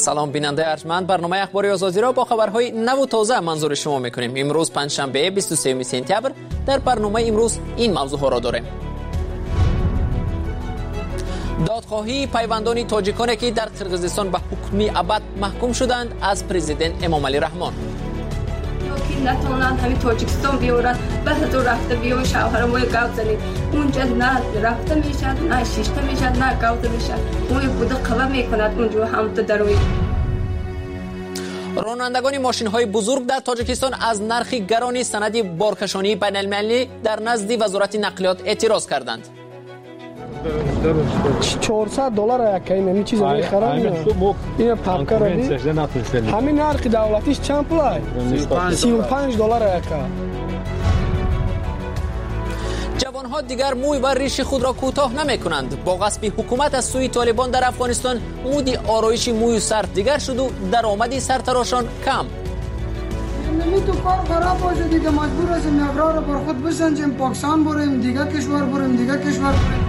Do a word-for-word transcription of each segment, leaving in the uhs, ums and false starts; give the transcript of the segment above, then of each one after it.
سلام بیننده ارجمند، برنامه اخباری آزادی را با خبرهای نو و تازه منظور شما میکنیم. امروز پنجشنبه بیست و سوم سپتامبر. در برنامه امروز این موضوع ها را داریم. دادخواهی پیوندان تاجیکانی که در قرقیزستان به حکم ابد محکوم شدند از پرزیدنت امامعلی رحمان. نتونن همین تاجیکستان بیارن بعد رفته بیان شوهرم وای گاو زنید اونجا نه رفته میشد نه شیشته میشد نه گاو میشد وای بوده قوا میکند اونجا هم تو دروی. رانندگان ماشین های بزرگ در تاجیکستان از نرخ گران سند بارکشانی بین المللی در نزد وزارت نقلیات اعتراض کردند. چهارصد دلار یک این چیز میخرن این پاکر همین نرخ دولتیش چند پولای سی و پنج دلار یک. جوانها دیگر موی و ریش خود را کوتاه نمیکنند. با غصب حکومت از سوی طالبان در افغانستان مود آرایش موی و سر دیگر شد و درآمد سرتراشان کم. نمی تو کار خراب باشه دیگه مجبور هستیم ابرار رو بر خود بسنجیم، پاکستان بریم دیگه کشور بریم دیگه کشور بریم.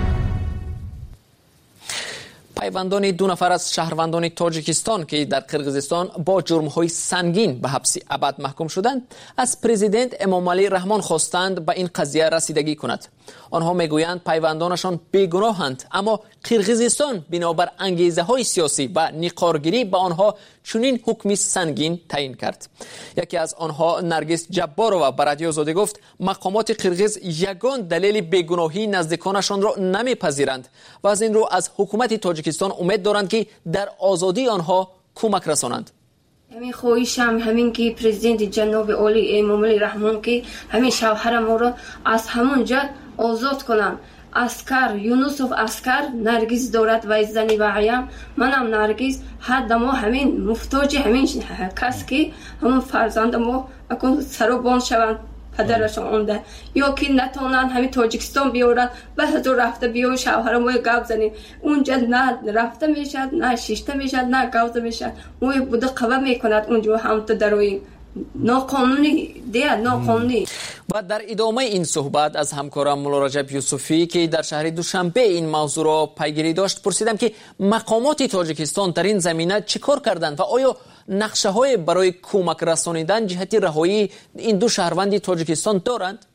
پیوندان دو نفر از شهروندان تاجیکستان که در قرقیزستان با جرم‌های سنگین به حبس ابد محکوم شدند از پرزیدنت امامعلی رحمان خواستند به این قضیه رسیدگی کند. آنها میگویند پیوندانشان بیگناهند، اما قرقیزستان بنابر انگیزه‌های سیاسی و نیقارگیری به آنها چنین حکمی سنگین تعیین کرد. یکی از آنها نرگس جبارова به رادیو آزادی گفت مقامات قرقیز یگان دلیل بیگناهی نزدیکانشان را نمیپذیرند و از این رو از حکومت تاجیکستان امید دارند که در آزادی آنها کمک رسانند. همین خواهشم همین که پرزیدنت جناب عالی امامعلی رحمان که همین شوهرم را از همون جا آزاد کنن. اسکر یونسوف اسکر نرگس دارد و زنی وعیم منم نرگس حد ما همین محتاج همین کس که همون فرزند ما اکن سروبان شوند پدرشان اونده یا که نتونن همین تاجیکستان بیارن بعد رفته بیان شوهرم وای گاو زنید اونجا نه رفته میشد نه شیشته میشد نه گاو میشد وای بوده قوا میکند اونجا هم تو دروی ناقانونی دیگه ناقانونی. و در ادامه این صحبت از همکارم مولا رجب یوسفی که در شهر دوشنبه این موضوع را پیگیری داشت پرسیدم که مقامات تاجیکستان در این زمینه چیکار کردند و آیا نقشه های برای کمک رسانیدن جهت رهایی این دو شهروند تاجیکستان دارند؟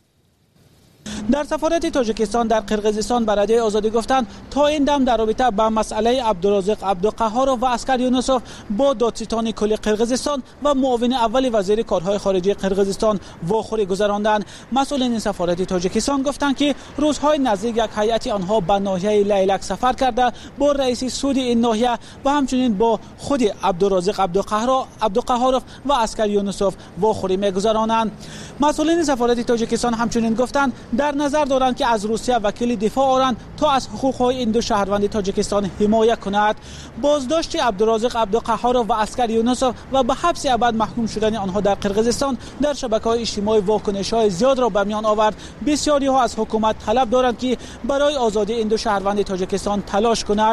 در سفارت تاجیکستان در قرقیزستان به رادیو آزادی گفتند تا این دم در رابطه با مسئله عبدالرازق عبدالقهار و اسکر یونسوف با دادستان کل قرقیزستان و معاون اول وزیر کارهای خارجه قرقیزستان واخوری گذراندند. مسئولین این سفارت تاجیکستان گفتند که روزهای نزدیک یک هیئت آنها به ناحیه لیلک سفر کرده با رئیس سود این ناحیه و همچنین با خود عبدالرازق عبدالقهار عبدالقهار و اسکر یونسوف واخوری می‌گذرانند. مسئولین سفارت تاجیکستان همچنین گفتند در نظر دارند که از روسیه وکیل دفاع آورند تا از حقوق‌های این دو شهروند تاجیکستان حمایت کند. بازداشت عبدالرازق عبدالقهار و اسکر یونسوف و به حبس ابد محکوم شدن آنها در قرقیزستان در شبکه‌های اجتماعی واکنش‌های زیاد را به میان آورد. بسیاری‌ها از حکومت طلب دارند که برای آزادی این دو شهروند تاجیکستان تلاش کند.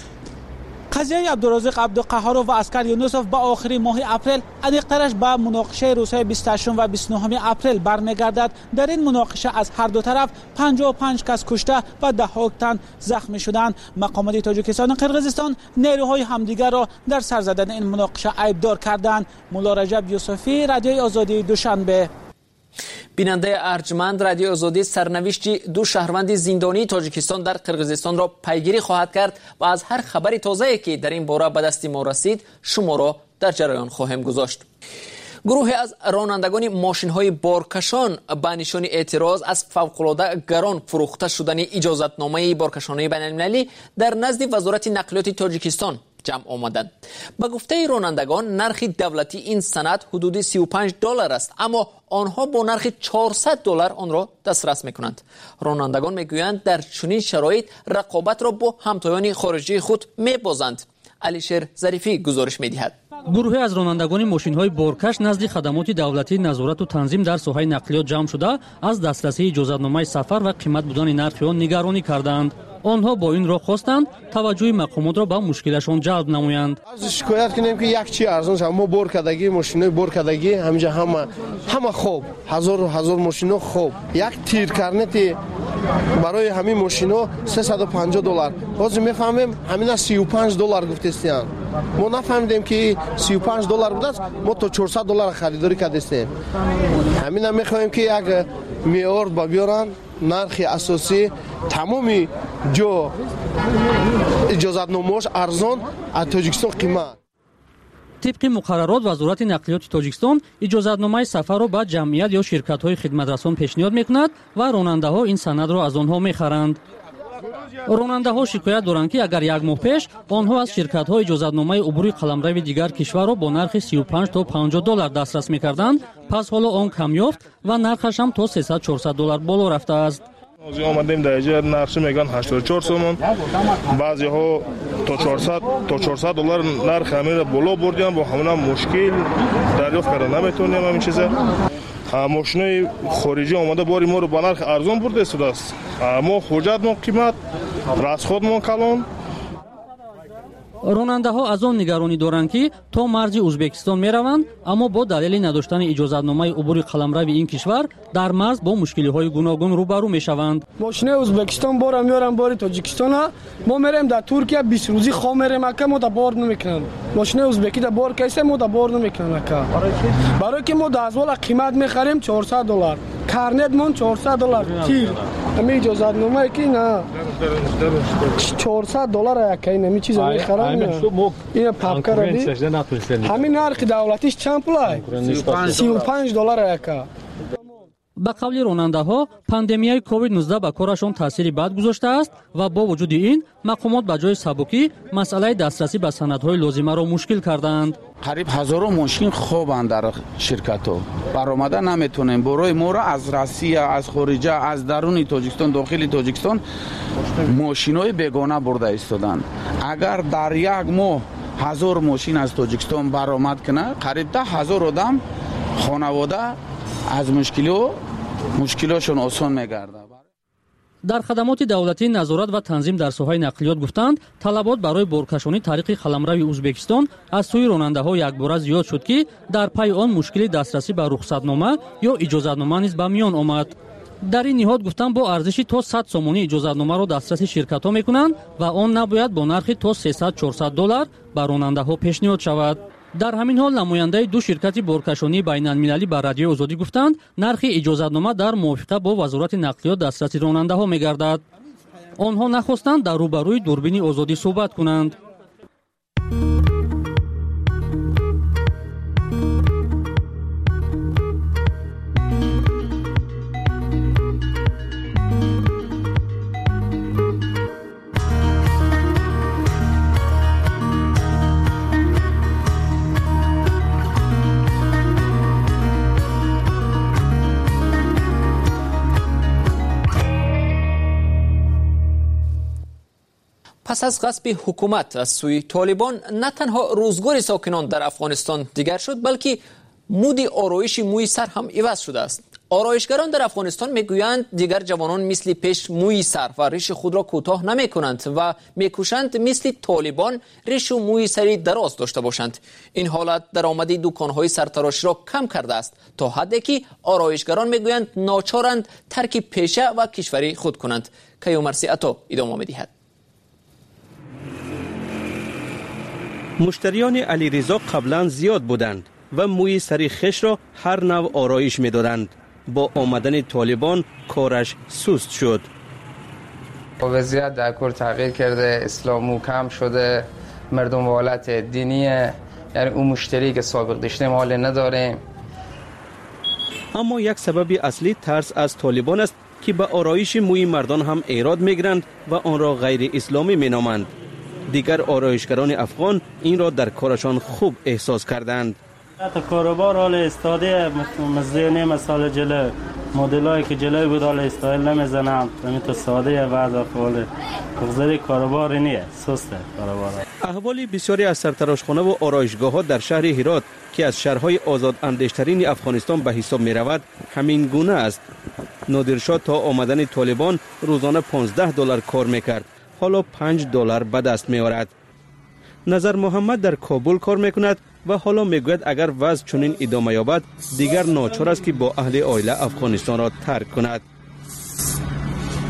قضیه عبدالرازق عبدالقهار و اسکر یونسوف با آخر ماه اپریل علیق‌ترش به مناقشه روزهای بیست و هشتم و بیست و نهم اپریل برمیگردد. در این مناقشه از هر دو طرف پنجاه و پنج کس کشته و ده ها تن زخمی شدند. مقامات تاجیکستان و قرقیزستان نیروهای همدیگر را در سر زدن این مناقشه عیبدار کردند. مولا رجب یوسفی، رادیوی آزادی، دوشنبه. بیننده ارجمند، رادیو آزادی سرنوشت دو شهروند زندانی تاجیکستان در قرقیزستان را پیگیری خواهد کرد و از هر خبری تازه‌ای که در این باره به دست ما رسید شما را در جریان خواهیم گذاشت. گروهی از رانندگان ماشین‌های بارکشان به نشان اعتراض از فوق‌العاده گران فروخته شدن اجازتنامه بارکشانی بین‌المللی در نزد وزارت نقلیات تاجیکستان جمع آمدند. به گفته رانندگان نرخ دولتی این سند حدود سی و پنج دلار است، اما آنها با نرخ چهارصد دلار آن را دسترس می‌کنند. رانندگان می‌گویند در چنین شرایط رقابت را با همتایان خارجی خود می‌بازند. علیشیر ظریفی گزارش می‌دهد. گروهی از رانندگان ماشین‌های بارکش نزد خدمات دولتی نظارت و تنظیم در ساحه نقلیات جمع شده از دسترسی اجازتنامه سفر و قیمت بودن نرخ آن نگرانی کردند. آنها با این را خواستند توجه مقامات را به مشکلشان جلب نمایند. از شکایت کنیم که یک چی ارزان شد، ما بارکدگی ماشینای بارکدگی همینجا همه همه خوب هزار و هزار ماشینا خوب، یک تیر کرنتی برای همین ماشینا سیصد و پنجاه دلار. باز میفهمیم همین سی و پنج دلار گفتستیان. ما نفهمیدیم که سی و پنج دلار بوده است، ما تا چهارصد دلار خریداری کردیم. همین هم میخوایم که یک معیار با بیارن، نرخ اساسی تمامی جو اجازت نامه‌اش ارزان از تاجیکستان قیمت. طبق مقررات وزارت نقلیات تاجیکستان اجازتنامه سفر را به جمعیت یا شرکت‌های خدمترسان پیشنهاد می‌کند و راننده‌ها این سند را از آنها می‌خرند. راننده‌ها شکایت دارند که اگر یک ماه پیش آنها از شرکت‌های اجازتنامه عبور قلمرو دیگر کشور را با نرخ سی و پنج تا پنجاه دلار دسترس می‌کردند، پس حالا آن کم یافت و نرخش هم تا سیصد چهارصد دلار بالا رفته است. از آمدیم در اینجا نرخش میگن هشتاد و چهار سومون، بعضی ها تا چهارصد تا چهارصد دلار نرخ همین بالا بردیم، با همون مشکل دریافت کردن نمیتونیم همین چیزا. ماشینای خارجی آمده باری ما رو با نرخ ارزان برده است. ما حجت ما قیمت، رسخود ما کلان. راننده‌ها از آن نگرانی دارند که تا مرز ازبکستان می‌روند، اما با دلیل نداشتن اجازتنامه عبور قلمرو این کشور در مرز با مشکل‌های گوناگون روبرو می‌شوند. ماشین ازبکستان بار میارن بار تاجیکستان، ما میریم در ترکیه بیست روزی خام میریم اکا ما تا بار نمیکنن. ماشین ازبکی در بار کیسه ما تا بار نمیکنن اکا. برای که ما دازوال قیمت می‌خریم چهارصد دلار. کارنت مون چهارصد دلار. تیر. همین اجازتنامه کی نه. چهارصد دلار اکا این چیزا می‌خرن. این پاپکا همین نرخ دولتیش چند پولای؟ سی و پنج دلار اکا. به قول راننده‌ها پاندمیای کووید نوزده به کارشان تاثیر بد گذاشته است و با وجود این مقامات به جای سبکی مسئله دسترسی به سندهای لازمه را مشکل کردند. قریب هزارو ماشین خوبند در شرکت‌ها. برآمده نمیتونیم. برای ما را از روسیه، از خارج، از درون تاجیکستان، داخل تاجیکستان ماشین‌های بیگانه برده ایستادند. اگر در یک ماه هزار ماشین از تاجیکستان برآمد کنه، قریب ده هزار آدم خانواده از مشکلو مشکلاشون آسان میگرده. در خدمات دولتی نظارت و تنظیم در ساحه نقلیات گفتند طلبات برای بارکشانی طریق قلمرو ازبکستان از سوی راننده‌ها یکباره زیاد شد که در پی آن مشکل دسترسی به رخصتنامه یا اجازتنامه نیز به میان آمد. در این نهاد گفتند با ارزشی تا صد سومانی اجازتنامه را دسترسی شرکت‌ها می‌کنند و آن نباید با نرخی تا سیصد چهارصد دلار به راننده‌ها پیشنهاد شود. در همین حال نماینده دو شرکت بارکشانی بین‌المللی به رادیو آزادی گفتند نرخ اجازتنامه در موافقت با وزارت نقلیات دسترسی راننده‌ها می‌گردد. آنها نخواستند در روبروی دوربین آزادی صحبت کنند. پس از غصب حکومت از سوی طالبان نه تنها روزگار ساکنان در افغانستان دیگر شد، بلکه مود آرایش موی سر هم عوض شده است. آرایشگران در افغانستان میگویند دیگر جوانان مثل پیش موی سر و ریش خود را کوتاه نمی کنند و میکوشند مثل طالبان ریش و موی سری دراز داشته باشند. این حالت درآمد دکانهای سرتراشی را کم کرده است تا حدی که آرایشگران میگویند ناچارند ترک پیشه و کشوری خود کنند. کیومرثی عطا ادامه می‌دهد. مشتریان علیرضا قبلا زیاد بودند و موی سری خش را هر نوع آرایش می دادند. با آمدن طالبان کارش سست شد. وضعیت در کل تغییر کرده، اسلامو کم شده، مردم حالت دینیه، یعنی اون مشتری که سابق داشتیم حال نداریم. اما یک سبب اصلی ترس از طالبان است که به آرایش موی مردان هم ایراد میگیرند و آن را غیر اسلامی می نامند. دیگر آرایشگران افغان این را در کارشان خوب احساس کردند. تا کاروبار حال استاده مزدی مثال جلو مدلایی که جلوی بود حال استایل نمیزنم، همین تو ساده وضع فعال بغضی کاروبار نیه، سسته کاروبار. احوال بسیاری از سرتراشخانه و آرایشگاه ها در شهر هرات که از شهرهای آزاد اندیشترین افغانستان به حساب می رود همین گونه است. نادرشاه تا آمدن طالبان روزانه پانزده دلار کار میکرد، حالا پنج دلار به دست می آورد. نظر محمد در کابل کار میکند و حالا میگوید اگر وضع چنین ادامه یابد دیگر ناچار است که با اهل عائله افغانستان را ترک کند.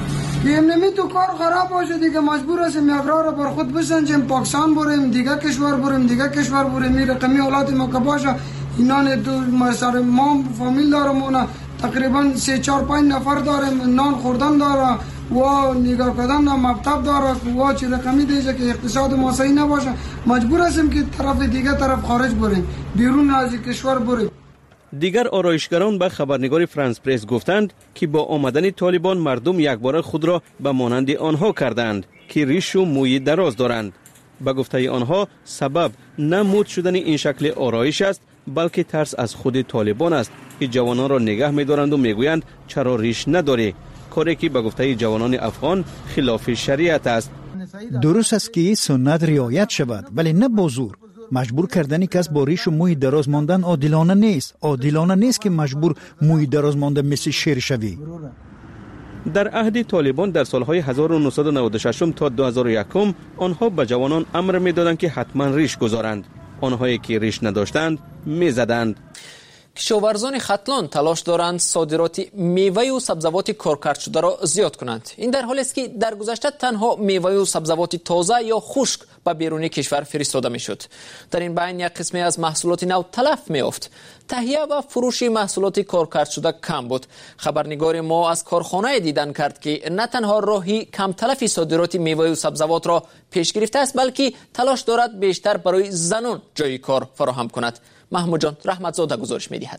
که نمی تو کار خراب باشه دیگه مجبور هستیم یک راه را بر خود بسنجیم، پاکستان بریم، دیگه کشور بریم، دیگه کشور بریم. می رقمی حالات ما که باشه اینان دو سر ما فامیل دارم، تقریبا سه چهار پنج نفر داریم، نان خوردن داره و نگاه کردن مکتب داره و چه رقمی دیگه که اقتصاد ما صحیح نباشه مجبور هستیم که طرف دیگه طرف خارج بریم، بیرون از کشور بریم. دیگر آرایشگران به خبرنگار فرانس پرس گفتند که با آمدن طالبان مردم یکباره خود را به مانند آنها کردند که ریش و موی دراز دارند. به گفته آنها سبب نه مد شدن این شکل آرایش است بلکه ترس از خود طالبان است که جوانان را نگه می‌دارند و میگویند چرا ریش نداری، کاری که به گفته جوانان افغان خلاف شریعت است. درست است که سنت رعایت شود ولی نه با زور. مجبور کردن کس با ریش و موی دراز ماندن عادلانه نیست. عادلانه نیست که مجبور موی دراز مانده مثل شیر شوی. در عهد طالبان در سالهای هزار و نهصد و نود و شش تا دو هزار و یک آنها به جوانان امر می‌دادند که حتما ریش گذارند. آنهایی که ریش نداشتند می‌زدند. کشاورزان ختلان تلاش دارند صادرات میوه و سبزیجات کارکرد شده را زیاد کنند. این در حالی است که در گذشته تنها میوه و سبزیجات تازه یا خشک به بیرون کشور فرستاده میشد. در این بین یک قسمی از محصولات نو تلف میافت. تهیه و فروش محصولات کارکرد شده کم بود. خبرنگار ما از کارخانه دیدن کرد که نه تنها راهی کم تلف صادرات میوه و سبزیجات را پیش گرفته است بلکه تلاش دارد بیشتر برای زنان جای کار فراهم کند. محمود جان رحمتزاده گزارش می‌دهد.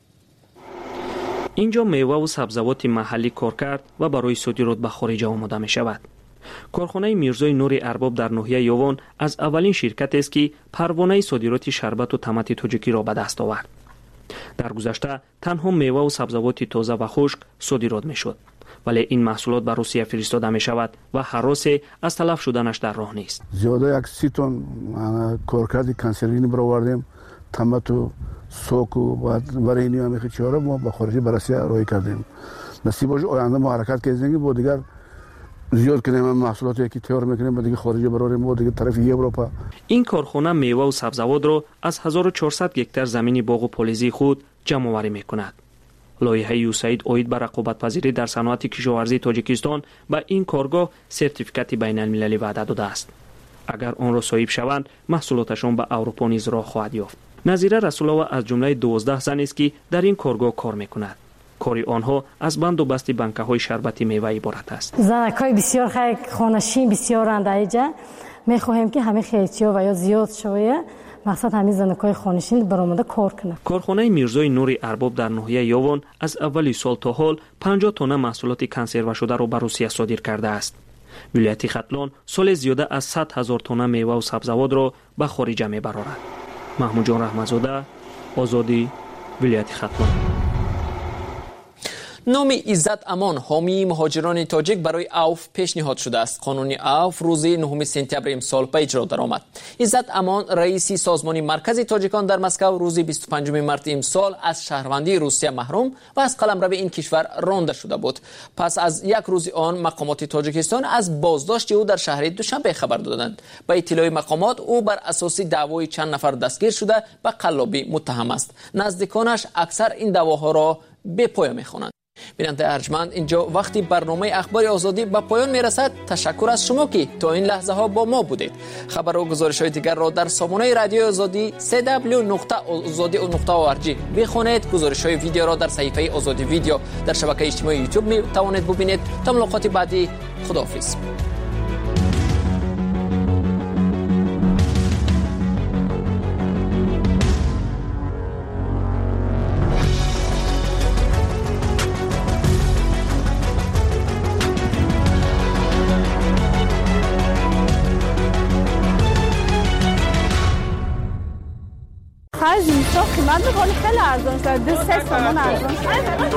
اینجا میوه و سبزیجات محلی کار کرد و برای صادرات به خارج آماده می شود. کارخانه میرزای نور ارباب در ناحیه یوان از اولین شرکت است که پروانه صادرات شربت و تمت تاجیکی را به دست آورد. در گذشته تنها میوه و سبزیجات تازه و خشک صادرات می شد. ولی این محصولات به روسیه فرستاده می شود و هراس از تلف شدنش در راه نیست. زیاده یک سی تن کارکرد کنسرینی برآوردیم، تمت و سوک و برای اینی هم خیلی چهاره ما با خارجی بررسی رای کردیم. نصیب باشه آینده ما حرکت کنیم با دیگر زیاد کنیم محصولاتی که تیار میکنیم با دیگه خارجی براریم با دیگه طرف اروپا. این کارخانه میوه و سبزیجات را از هزار و چهارصد هکتار زمین باغ و پالیزی خود جمع آوری میکند. لایحه یوساید اوید بر رقابت پذیری در صنعت کشاورزی تاجیکستان به این کارگاه سرتیفیکات بین المللی وعده داده است. اگر آن را صاحب شوند محصولاتشان به اروپا نیز راه خواهد یافت. نظیره رسولова از جمله دوازده زن است که در این کارگاه کار میکند. کاری آنها از بند و بست بنکه های شربتی میوه عبارت است. زنکای بسیار خیلی خانشین بسیارند اینجا. میخواهیم که همه خیلی‌ها و یا زیاد شوه. مقصد همین زنکای خانشین برآمده کار کنند. کارخانه میرزای نور ارباب در ناحیه یوان از اولی سال تا حال پنجاه تن محصولات کنسرو شده را به روسیه صادر کرده است. ولایت ختلان سال زیاده از صد هزار تن میوه و سبزیجات را به خارج میبرد. محمود جان رحمتزاده، آزادی، ولایت ختلان. نام عزت امان حامی مهاجران تاجیک برای عوف پیشنهاد شده است. قانون عوف روز نهم سپتامبر امسال به اجرا درآمد. عزت امان رئیس سازمان مرکز تاجیکان در مسکو روز بیست و پنجم مارس امسال از شهروندی روسیه محروم و از قلمرو این کشور رانده شده بود. پس از یک روز آن مقامات تاجیکستان از بازداشت او در شهر دوشنبه خبر دادند. با اطلاع مقامات او بر اساس دعوای چند نفر دستگیر شده به قلابی متهم است. نزدیکانش اکثر این دعواها را به پایان می‌خوانند. بیننده ارجمند، اینجا وقتی برنامه اخبار آزادی به پایان میرسد. تشکر از شما که تا این لحظه ها با ما بودید. خبر و گزارش های دیگر را در سامانه رادیو آزادی دبلیو دبلیو دبلیو نقطه آزادی نقطه او آر جی بخوانید. گزارش های ویدیو را در صفحه آزادی ویدیو در شبکه اجتماعی یوتیوب می توانید ببینید. تا ملاقات بعدی، خداحافظ. از اینستا قیمت میکنه خیلی ارزان شد. دو سه تومن ارزان شد.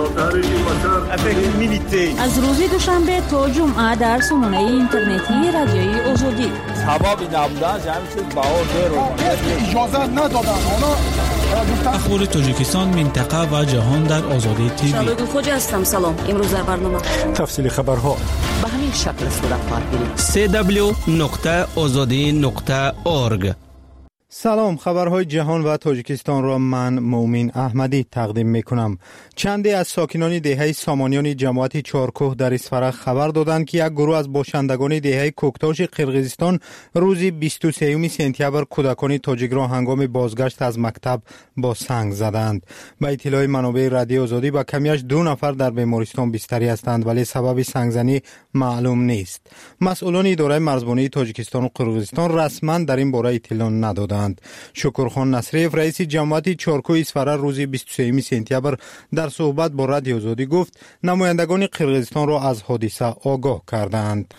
از روز دوشنبه تا جمعه در سامانه اینترنتی رادیوی آزادی. سبب نبودن جمع شد بها زیرو. اجازه ندادن. اخبار تاجیکستان، منطقه و جهان در آزادی تیوی. شالوی خوجه هستم. سلام. امروز در برنامه تفصیل خبرها به همین شکل صورت خواهد گرفت. دبلیو دبلیو دبلیو نقطه آزادی نقطه اورگ سلام، خبرهای جهان و تاجیکستان را من مومین احمدی تقدیم می کنم. چندی از ساکنان دهه سامانیان جماعت چارکوه در اسفره خبر دادند که یک گروه از باشندگان دهه کوکتاش قرقیزستان روز بیست و سوم سپتامبر کودکان تاجیک را هنگام بازگشت از مکتب با سنگ زدند. به اطلاع منابع رادیو آزادی با کمیش دو نفر در بیمارستان بستری هستند ولی سبب سنگزنی معلوم نیست. مسئولان اداره مرزبانی تاجیکستان و قرقیزستان رسما در این باره اطلاع ندادند. شکرخان نصریف رئیس جماعت چارکوه اسفره روز بیست و سوم سپتامبر در صحبت با رادیو آزادی گفت نمایندگان قرقیزستان را از حادثه آگاه کردند.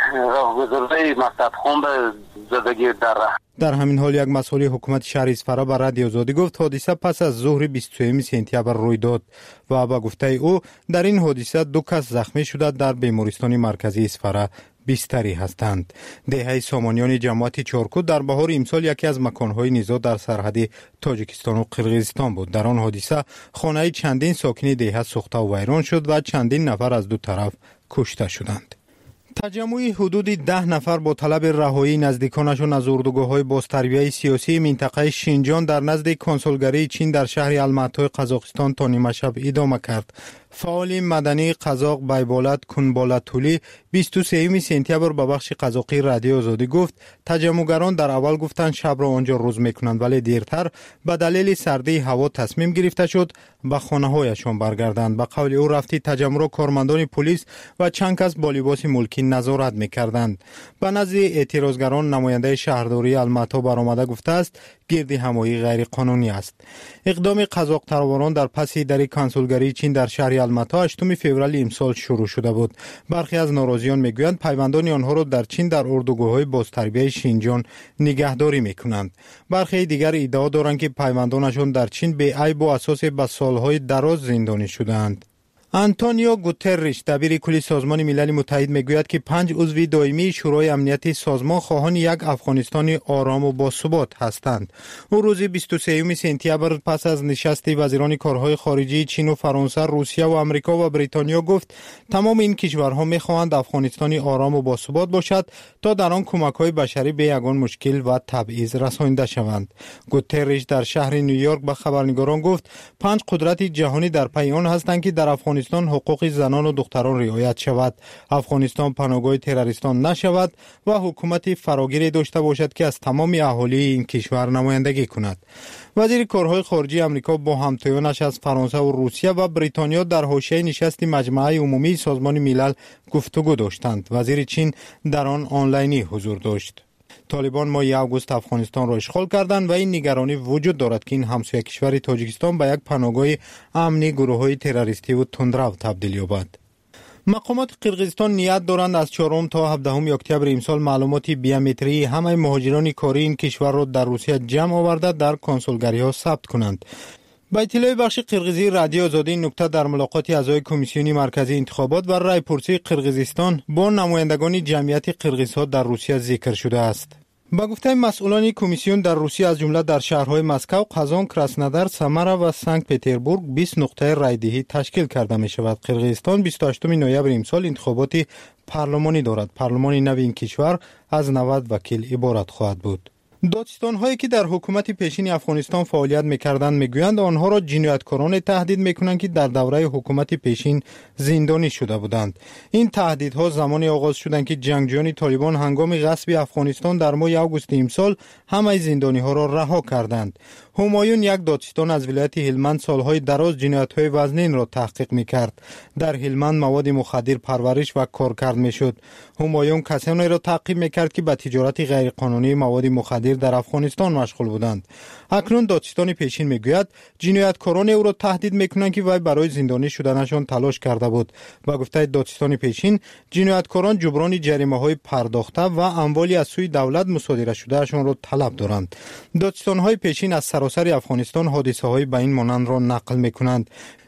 راهگذاری مکتب خون به زدگی در در همین حال یک مسئول حکومت شهر اسفره به رادیو آزادی گفت حادثه پس از ظهر بیست و سوم سپتامبر روی داد و با گفته او در این حادثه دو کس زخمی شده در بیمارستان مرکزی اسفره بستری هستند. دهه سامانیان جماعت چارکو در بهار امسال یکی از مکانهای نزاع در سرحد تاجیکستان و قرقیزستان بود. در آن حادثه خانه چندین ساکن دهه سوخته و ویران شد و چندین نفر از دو طرف کشته شدند. تجمع حدود ده نفر با طلب رهایی نزدیکانشان از اردوگاه‌های بازتربیه سیاسی منطقه شینجان در نزد کنسولگری چین در شهر الماتای قزاقستان تا نیمه شب ادامه کرد. فعال مدنی قزاق بیبالت کنبالتولی بیست و سوم سپتامبر به بخش قزاقی رادیو آزادی گفت تجمعگران در اول گفتند شب را آنجا روز میکنند ولی دیرتر به دلیل سردی هوا تصمیم گرفته شد به خانه‌هایشان برگردند. به قول او رفتی تجمع را کارمندان پلیس و چند کس با لباس ملکی نظارت میکردند. به نزد اعتراضگران نماینده شهرداری الماتا برآمده گفته است گردی همایی غیر قانونی است. اقدام قزاق طرفداران در پس در کنسولگری چین در شهر الماتا هشتم فوریه امسال شروع شده بود. برخی از ناراضیان میگویند پیوندان آنها را در چین در اردوگاه‌های بازتربیه شینجان نگهداری میکنند. برخی دیگر ادعا دارند که پیوندانشان در چین به عیب و اساس به سالهای دراز زندانی شدند. آنتونیو گوترش دبیر کل سازمان ملل متحد میگوید که پنج عضو دائمی شورای امنیت سازمان خواهان یک افغانستان آرام و باثبات هستند. او روز بیست و سوم سپتامبر پس از نشست وزیران کارهای خارجه چین و فرانسه، روسیه و آمریکا و بریتانیا گفت تمام این کشورها میخواهند افغانستانی آرام و باثبات باشد تا در آن کمک‌های بشری به یگان مشکل و تبعیض رسانیده شوند. گوترش در شهر نیویورک به خبرنگاران گفت پنج قدرت جهانی در پی آن هستند که در افغانستان حقوق زنان و دختران رعایت شود، افغانستان پناهگاه تروریستان نشود و حکومت فراگیری داشته باشد که از تمام اهالی این کشور نمایندگی کند. وزیر کارهای خارجه آمریکا با همتایانش از فرانسه و روسیه و بریتانیا در حاشیه نشست مجمع عمومی سازمان ملل گفتگو داشتند. وزیر چین در آن آنلاینی حضور داشت. طالبان ماه آگوست افغانستان را اشغال کردند و این نگرانی وجود دارد که این همسایه کشور تاجیکستان به یک پناهگاه امنی گروه‌های تروریستی و تندرو تبدیل یابد. مقامات قرقیزستان نیت دارند از چهارم تا هفدهم اکتبر امسال معلومات بیومتری همه مهاجران کاری این کشور را در روسیه جمع آورده در کنسولگری‌ها ثبت کنند. با اطلاع بخش قرقیزی رادیو آزادی این نکته در ملاقات اعضای کمیسیون مرکزی انتخابات و رایپرسی قرقیزستان با نمایندگان جمعیت قرقیزها در روسیه ذکر شده است. با گفته مسئولان کمیسیون در روسیه از جمله در شهرهای مسکو، قزان، کراسنودار، سامارا و سنت پتربورگ بیست نقطه رایدهی تشکیل کرده می شود. قرقیزستان بیست و هشتم نوامبر امسال انتخابات پارلمانی دارد. پارلمان نو این کشور از نود وکیل عبارت خواهد بود. دادستان هایی که در حکومت پیشین افغانستان فعالیت میکردند میگویند آنها را جنایتکاران تهدید میکنند که در دوره حکومت پیشین زندانی شده بودند. این تهدیدها زمانی آغاز شدند که جنگجویان طالبان هنگام غصب افغانستان در ماه آگوست امسال همه زندانی ها را رها کردند. همایون یک دادستان از ولایت هلمند سالهای دراز جنایت‌های وزنین را تحقیق می‌کرد. در هلمند مواد مخدر پرورش و کارکرد می‌شد. همایون کسانی را تعقیب می‌کرد که به تجارت غیرقانونی مواد مخدر در افغانستان مشغول بودند. اکنون دادستان پیشین می‌گوید جنایتکاران او را تهدید می‌کنند که وی برای زندانی شدنشان تلاش کرده بود. با گفته دادستان پیشین جنایتکاران جبران جریمه‌های پرداخته و اموالی از سوی دولت مصادره شدهشان را طلب دارند. دادستان‌های پیشین از سراسر افغانستان حادثه های به این مانند را نقل می کنند.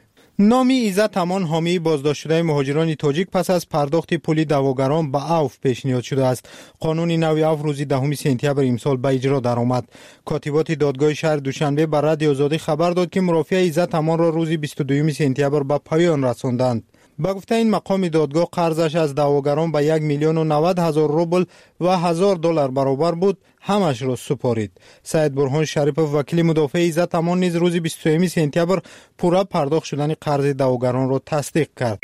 نامی عزت امان حامی بازداشت شده مهاجران تاجیک پس از پرداخت پول دعواگران به عفو پیشنهاد شده است. قانون نو عفو روز دهم سپتامبر امسال به اجرا درآمد. کاتبات دادگاه شهر دوشنبه بر رادیو آزادی خبر داد که مرافع عزت امان را روز بیست و دوم سپتامبر به پایان رساندند. با گفته این مقام دادگاه قرضش از دعواگران به یک میلیون و نود هزار روبل و هزار دلار برابر بود، همش را سپارید. سید برهان شریفов وکیل مدافع عزت امان نیز روز بیست و سوم سپتامبر پورا پرداخت شدن قرض دعواگران را تصدیق کرد.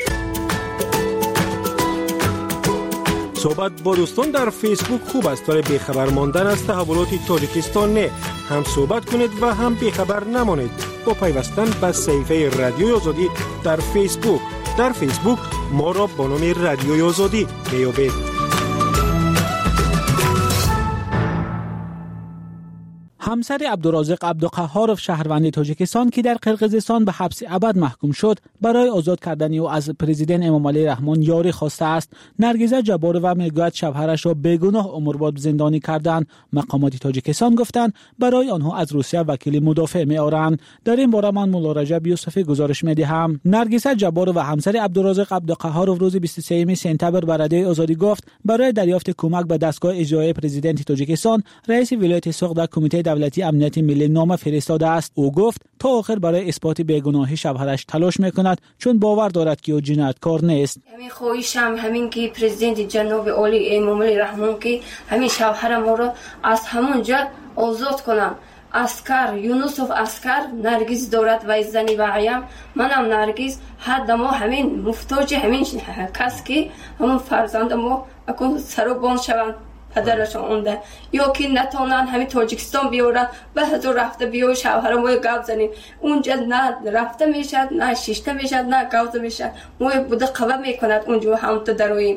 صحبت با دوستان در فیسبوک خوب است، ولی بیخبر ماندن از تحولات تاجیکستان نه. هم صحبت کنید و هم بیخبر نمانید با پیوستن به صفحه رادیوی آزادی در فیسبوک. در فیسبوک ما را با نام رادیوی آزادی میابید. همسر عبدالرازق عبدالقهارov شهروند تاجیکستان که در قرقیزستان به حبس ابد محکوم شد، برای آزاد کردن او از پرزیدنت امامعلی رحمان یاری خواسته است. نرگیزه جبارova میگوید شوهرش را بیگناه عمرباد زندانی کردند. مقامات تاجیکستان گفتند برای آنها از روسیه وکیل مدافع میآورند. در این باره من مولا رجب یوسفی گزارش میدهم. نرگیزه جبارova همسر عبدالرازق عبدالقهارov روز بیست و سوم سپتامبر به رادیوی آزادی گفت برای دریافت کمک به دستگاه اجرایی پرزیدنت تاجیکستان، رئیس ولایت سوق در کمیته دولتی امنیت ملی نامه فرستاده است. او گفت تا آخر برای اثبات بیگناهی شوهرش تلاش میکند، چون باور دارد که او جنایتکار نیست. همین خواهشم همین که پرزیدنت جناب عالی امامعلی رحمان که همین شوهرم را از همون جا آزاد کنم. اسکر یونسوف اسکر نرگیز دارد و زنی و عیم، منم نرگیز، هر ما همین محتاج همین کس که همون فرزند ما اکن سربان شوند پدرشون اونده، یا که نتونن همین تاجیکستان بیارن به حضور رفته بیو شوهر ما گاو زنیم اونجا، نه رفته میشد نه شیشته میشد نه گاو میشد، ما بوده قوه میکند اونجا هم تو درویم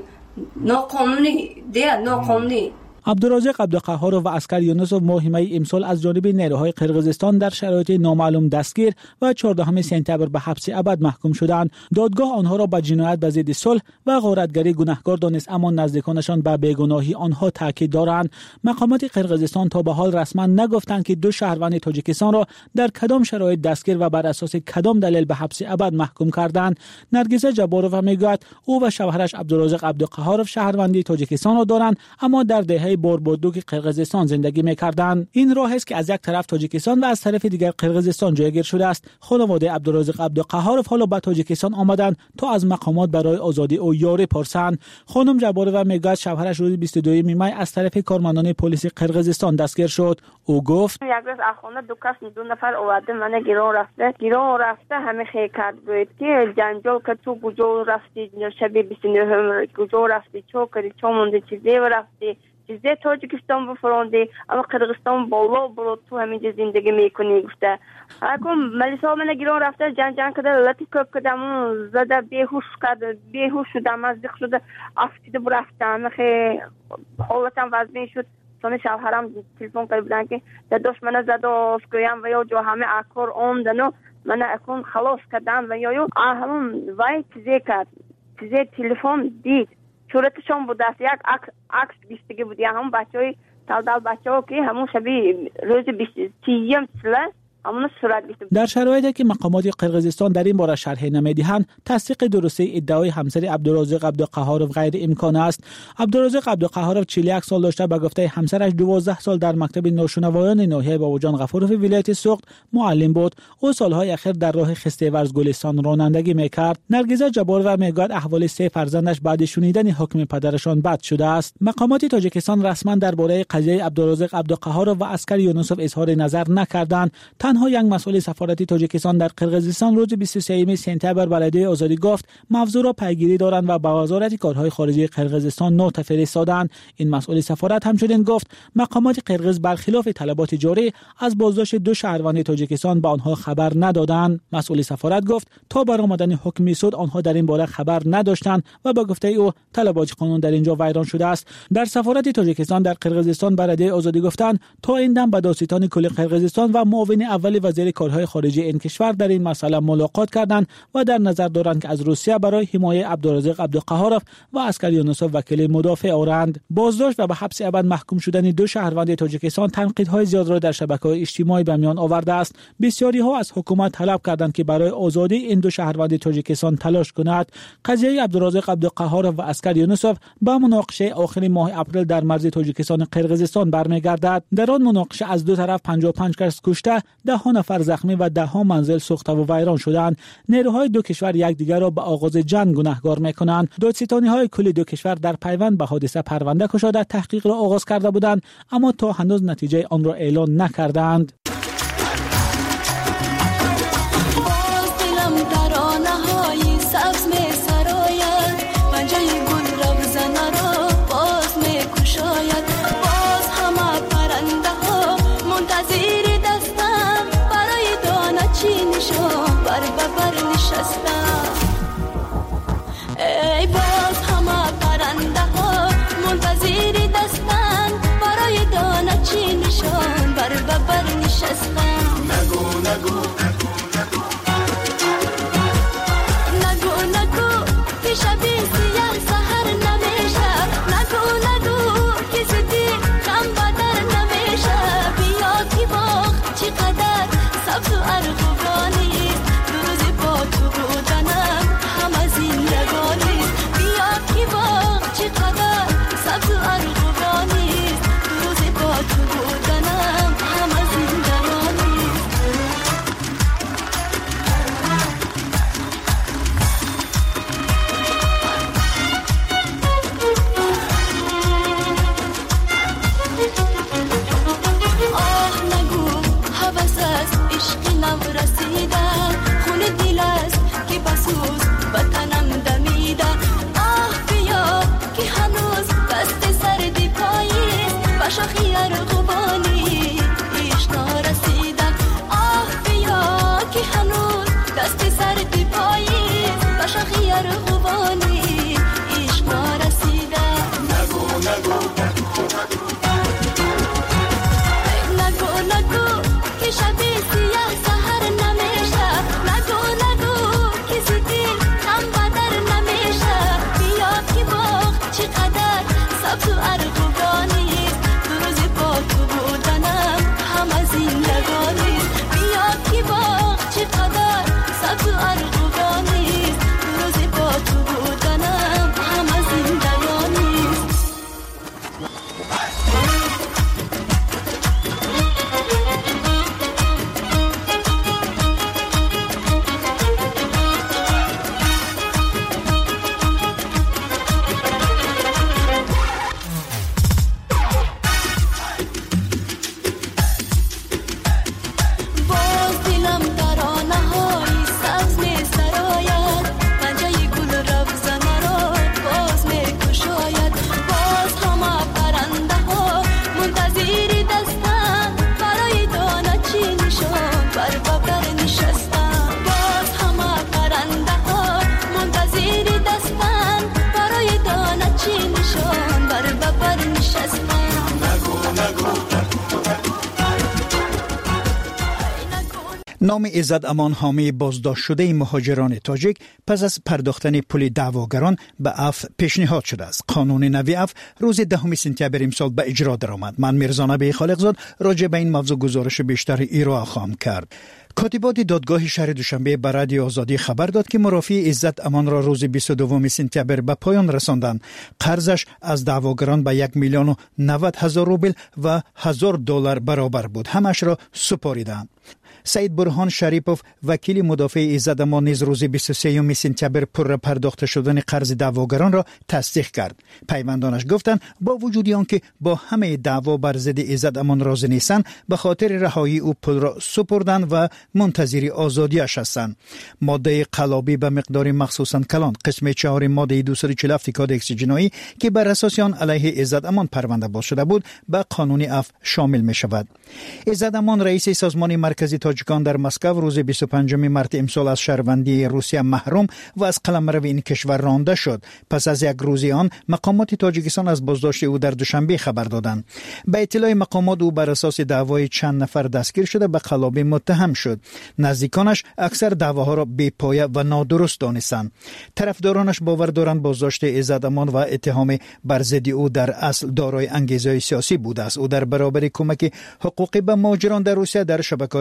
ناقانونی دیگه ناقانونی. عبدالرازق عبدالقهارov و اسکر یونسوف ماهیمه امسال از جانب نیروهای قرقیزستان در شرایط نامعلوم دستگیر و چهاردهم سپتامبر به حبس ابد محکوم شدند. دادگاه آنها را به جنایت به ضد صلح و غارتگری گناهکار دانست، اما نزدیکانشان به بیگناهی آنها تاکید دارند. مقامات قرقیزستان تا به حال رسما نگفتند که دو شهروند تاجیکستان را در کدام شرایط دستگیر و بر اساس کدام دلیل به حبس ابد محکوم کردند. نرگیزه جبارova میگوید او و شوهرش عبدالرازق عبدالقهارov شهروندی تاجیکستان را دارند، اما در دهه باربادوک قرقیزستان زندگی می‌کردند. این راه است که از یک طرف تاجیکستان و از طرف دیگر قرقیزستان جایگیر شده است. خانواده عبدالرازق عبدالقهارov حالا به تاجیکستان آمدند تا از مقامات برای آزادی او یاری پرسند. خانم جبارova میگوید شوهرش روز بیست و دوم می از طرف کارمندان پلیس قرقیزستان دستگیر شد. او گفت یک روز اخوانه دو کس دو نفر اومده من گیران رفته گیران رفته همه خیلی کرد بود که جنجال که تو کجا رفتی شب بیست و نه کجا رفتی چو کردی چو مونده چیزی رفتی چیزی تاجیکستان بفراندی، اما قرقیزستان بالا بالا تو همینجا زندگی میکنی گفته. اگه ملیسا من گیران رفته جنگ جنگ کرده لطی کب کردم زده بیهوش کرده بیهوش شدم مزدیق شده افتیده برفتم خیلی حالتم وضعی شد. سامی شوهرم تلفن کرد بودن که داداش من زده اسکویم و یا جو همه اکار آمدن و من اکون خلاص کردم و یا یا همون وای چیزی کرد چیزی تلفن دید صورتشون بود است، یک عکس بیستگی بود، همون بچه های تلدل بچه ها که همون شبیه روز بیستیم سله همون صورت بیست. در شرایطی که مقامات قرقیزستان در این باره شرح نمیدهند، تصدیق درسته ادعای همسر عبدالرازق عبدالقهارov غیر امکان است. عبدالرازق عبدالقهارov چهل و یک سال داشته، به گفته همسرش دوازده سال در مکتب ناشنوایان ناحیه باوجان غفورov ولایت سوق معلم بود. او سالهای اخیر در راه خسته‌ورز گلستان رانندگی میکرد. نرگیزه جبارova میگوید احوال سه فرزندش بعد شنیدن حکم پدرشان بد شده است. مقامات تاجیکستان رسما درباره قضیه عبدالرازق عبدالقهارov و اسکر یونسوف اظهار نظر نکردند. تنها یک مسئول سفارتی تاجیکستان در قرقیزستان روز بیست و سوم سپتامبر به رادیوی آزادی گفت موضوع را پیگیری دارند و به وزارت کارهای خارجه قرقیزستان نوت فرستادند. این مسئول سفارت همچنین گفت مقامات قرقیز برخلاف طلبات جاری از بازداشت دو شهروند تاجیکستان به آنها خبر ندادند. مسئول سفارت گفت تا برآمدن حکم سود آنها در این باره خبر نداشتند و با گفته او طلبات قانون در اینجا ویران شده است. در سفارت تاجیکستان در قرقیزستان به رادیوی آزادی گفتند تا این دم با دادستان کل قرقیزستان و معاون اول وزیر کارهای خارجه این کشور در این مسئله ملاقات کردند و در نظر دارند که از روسیه برای حمایت عبدالرازق عبدالقهارov و اسکر یونسوف وکیل مدافع آورند. بازداشت و به حبس ابد محکوم شدن دو شهروند تاجیکستان تنقیدهای زیاد را در شبکه‌های اجتماعی به میان آورده است. بسیاری ها از حکومت طلب کردند که برای آزادی این دو شهروند تاجیکستان تلاش کند. قضیه عبدالرازق عبدالقهارov و اسکر یونسوف با مناقشه آخر ماه اپریل در مرز تاجیکستان قرقیزستان برمیگردد. در آن مناقشه از دو طرف پنجاه و پنج کس کشته، ده ده ها نفر زخمی و ده ها منزل سوخته و ویران شدند. نیروهای دو کشور یکدیگر را به آغاز جنگ گنهگار می‌کنند. دادستانی‌های کل دو کشور در پیوند به حادثه پرونده گشوده تحقیق را آغاز کرده بودند، اما تا هنوز نتیجه آن را اعلان نکردند. ای باز همه پرنده ها منتظر دستن برای دانه چی نشان بر ببر نشستن. نگو نگو نگو نگو که شبی سیاه سهر نمیشه. نگو نگو که زدی کم بدر نمیشه. بیا کی باخ چقدر سبز و ارغوانی دو روز با تو بودنم همه زندگانی. بیا کی باخ چقدر سبز و ارغوانی دو روز با تو بودنم همه زندگانی. آه نگو حوث است عشقی نم رسیده. خون دل است که بسوز بطنم دمیده. آه بیا که هنوز دست سردی پاییست و شاخی ارغوانی ایش نرسیده. آه بیا که هنوز دست سردی پاییست و شاخی ارغوانی ایش نرسیده. نگو نگو نگو نگو که شبی سیاه سهر نمیشه. نگو نگو که زدی کم بدر نمیشه. بیا که باخ چقدر سبز و ارغوانی دو روز با تو بودنم همه زندگانی. بیا که باخ چقدر سبز و ارغوانی دو روز با تو بودنم همه زندگانی. باز دلم ترانه های سبز می سراید. پنجه گل رفزه مرا باز می کشاید. باز همه پرنده ها منتظر دستن برای دانه چی نشان بر ببر نشستن. باز همه پرنده ها منتظر دستن برای دانه چی نشان بر ببر نشستن. نگو نگو نام عزت امان حامی بازداشت شده مهاجران تاجیک پس از پرداختن پول دعواگران به عفو پیشنهاد شده است. قانون نوی عفو روز دهم سپتامبر امسال به اجرا درآمد. من میرزا نبی خالقزاد راجع به این موضوع گزارش بیشتر ایرا خواهم کرد. کاتبات دادگاه شهر دوشنبه به رادیو آزادی خبر داد که مرافع عزت امان را روز بیست و دوم سپتامبر به پایان رساندند. قرضش از دعواگران به یک میلیون و نود هزار روبل و هزار دلار برابر بود. همش را سپاریدند. سعید برهان شریپوف وکیل مدافع عزت امان نیز روز بیست و سوم سپتامبر پر پرداخت شدن قرض دعواگران را تصدیق کرد. پیوندانش گفتند با وجود آنکه با همه دعوا بر ضد عزت امان راضی نیستند، به خاطر رهایی او پول را سپردند و منتظر آزادیش هستند. ماده قلابی به مقدار مخصوصاً کلان قسم چهار ماده دویست و چهل و هفت کادکس جنایی که بر اساس آن علیه عزت امان پرونده باز شده بود به قانون عفو شامل می شود. عزت امان رئیس سازمان مرکزی تاجیکان در مسکو روز بیست و پنجم مارس امسال از شهروندی روسیه محروم و از قلمرو این کشور رانده شد. پس از یک روز آن مقامات تاجیکستان از بازداشت او در دوشنبه خبر دادند. به اطلاع مقامات او بر اساس دعوای چند نفر دستگیر شده به قلابی متهم شد. نزدیکانش اکثر دعواها را بی‌پایه و نادرست دانستند. طرفدارانش باور دارند بازداشت عزت امان و اتهام بر ضد او در اصل دارای انگیزه سیاسی بوده است. او در برابر کمک حقوقی به مهاجران در روسیه در شبکه‌های اجتماعی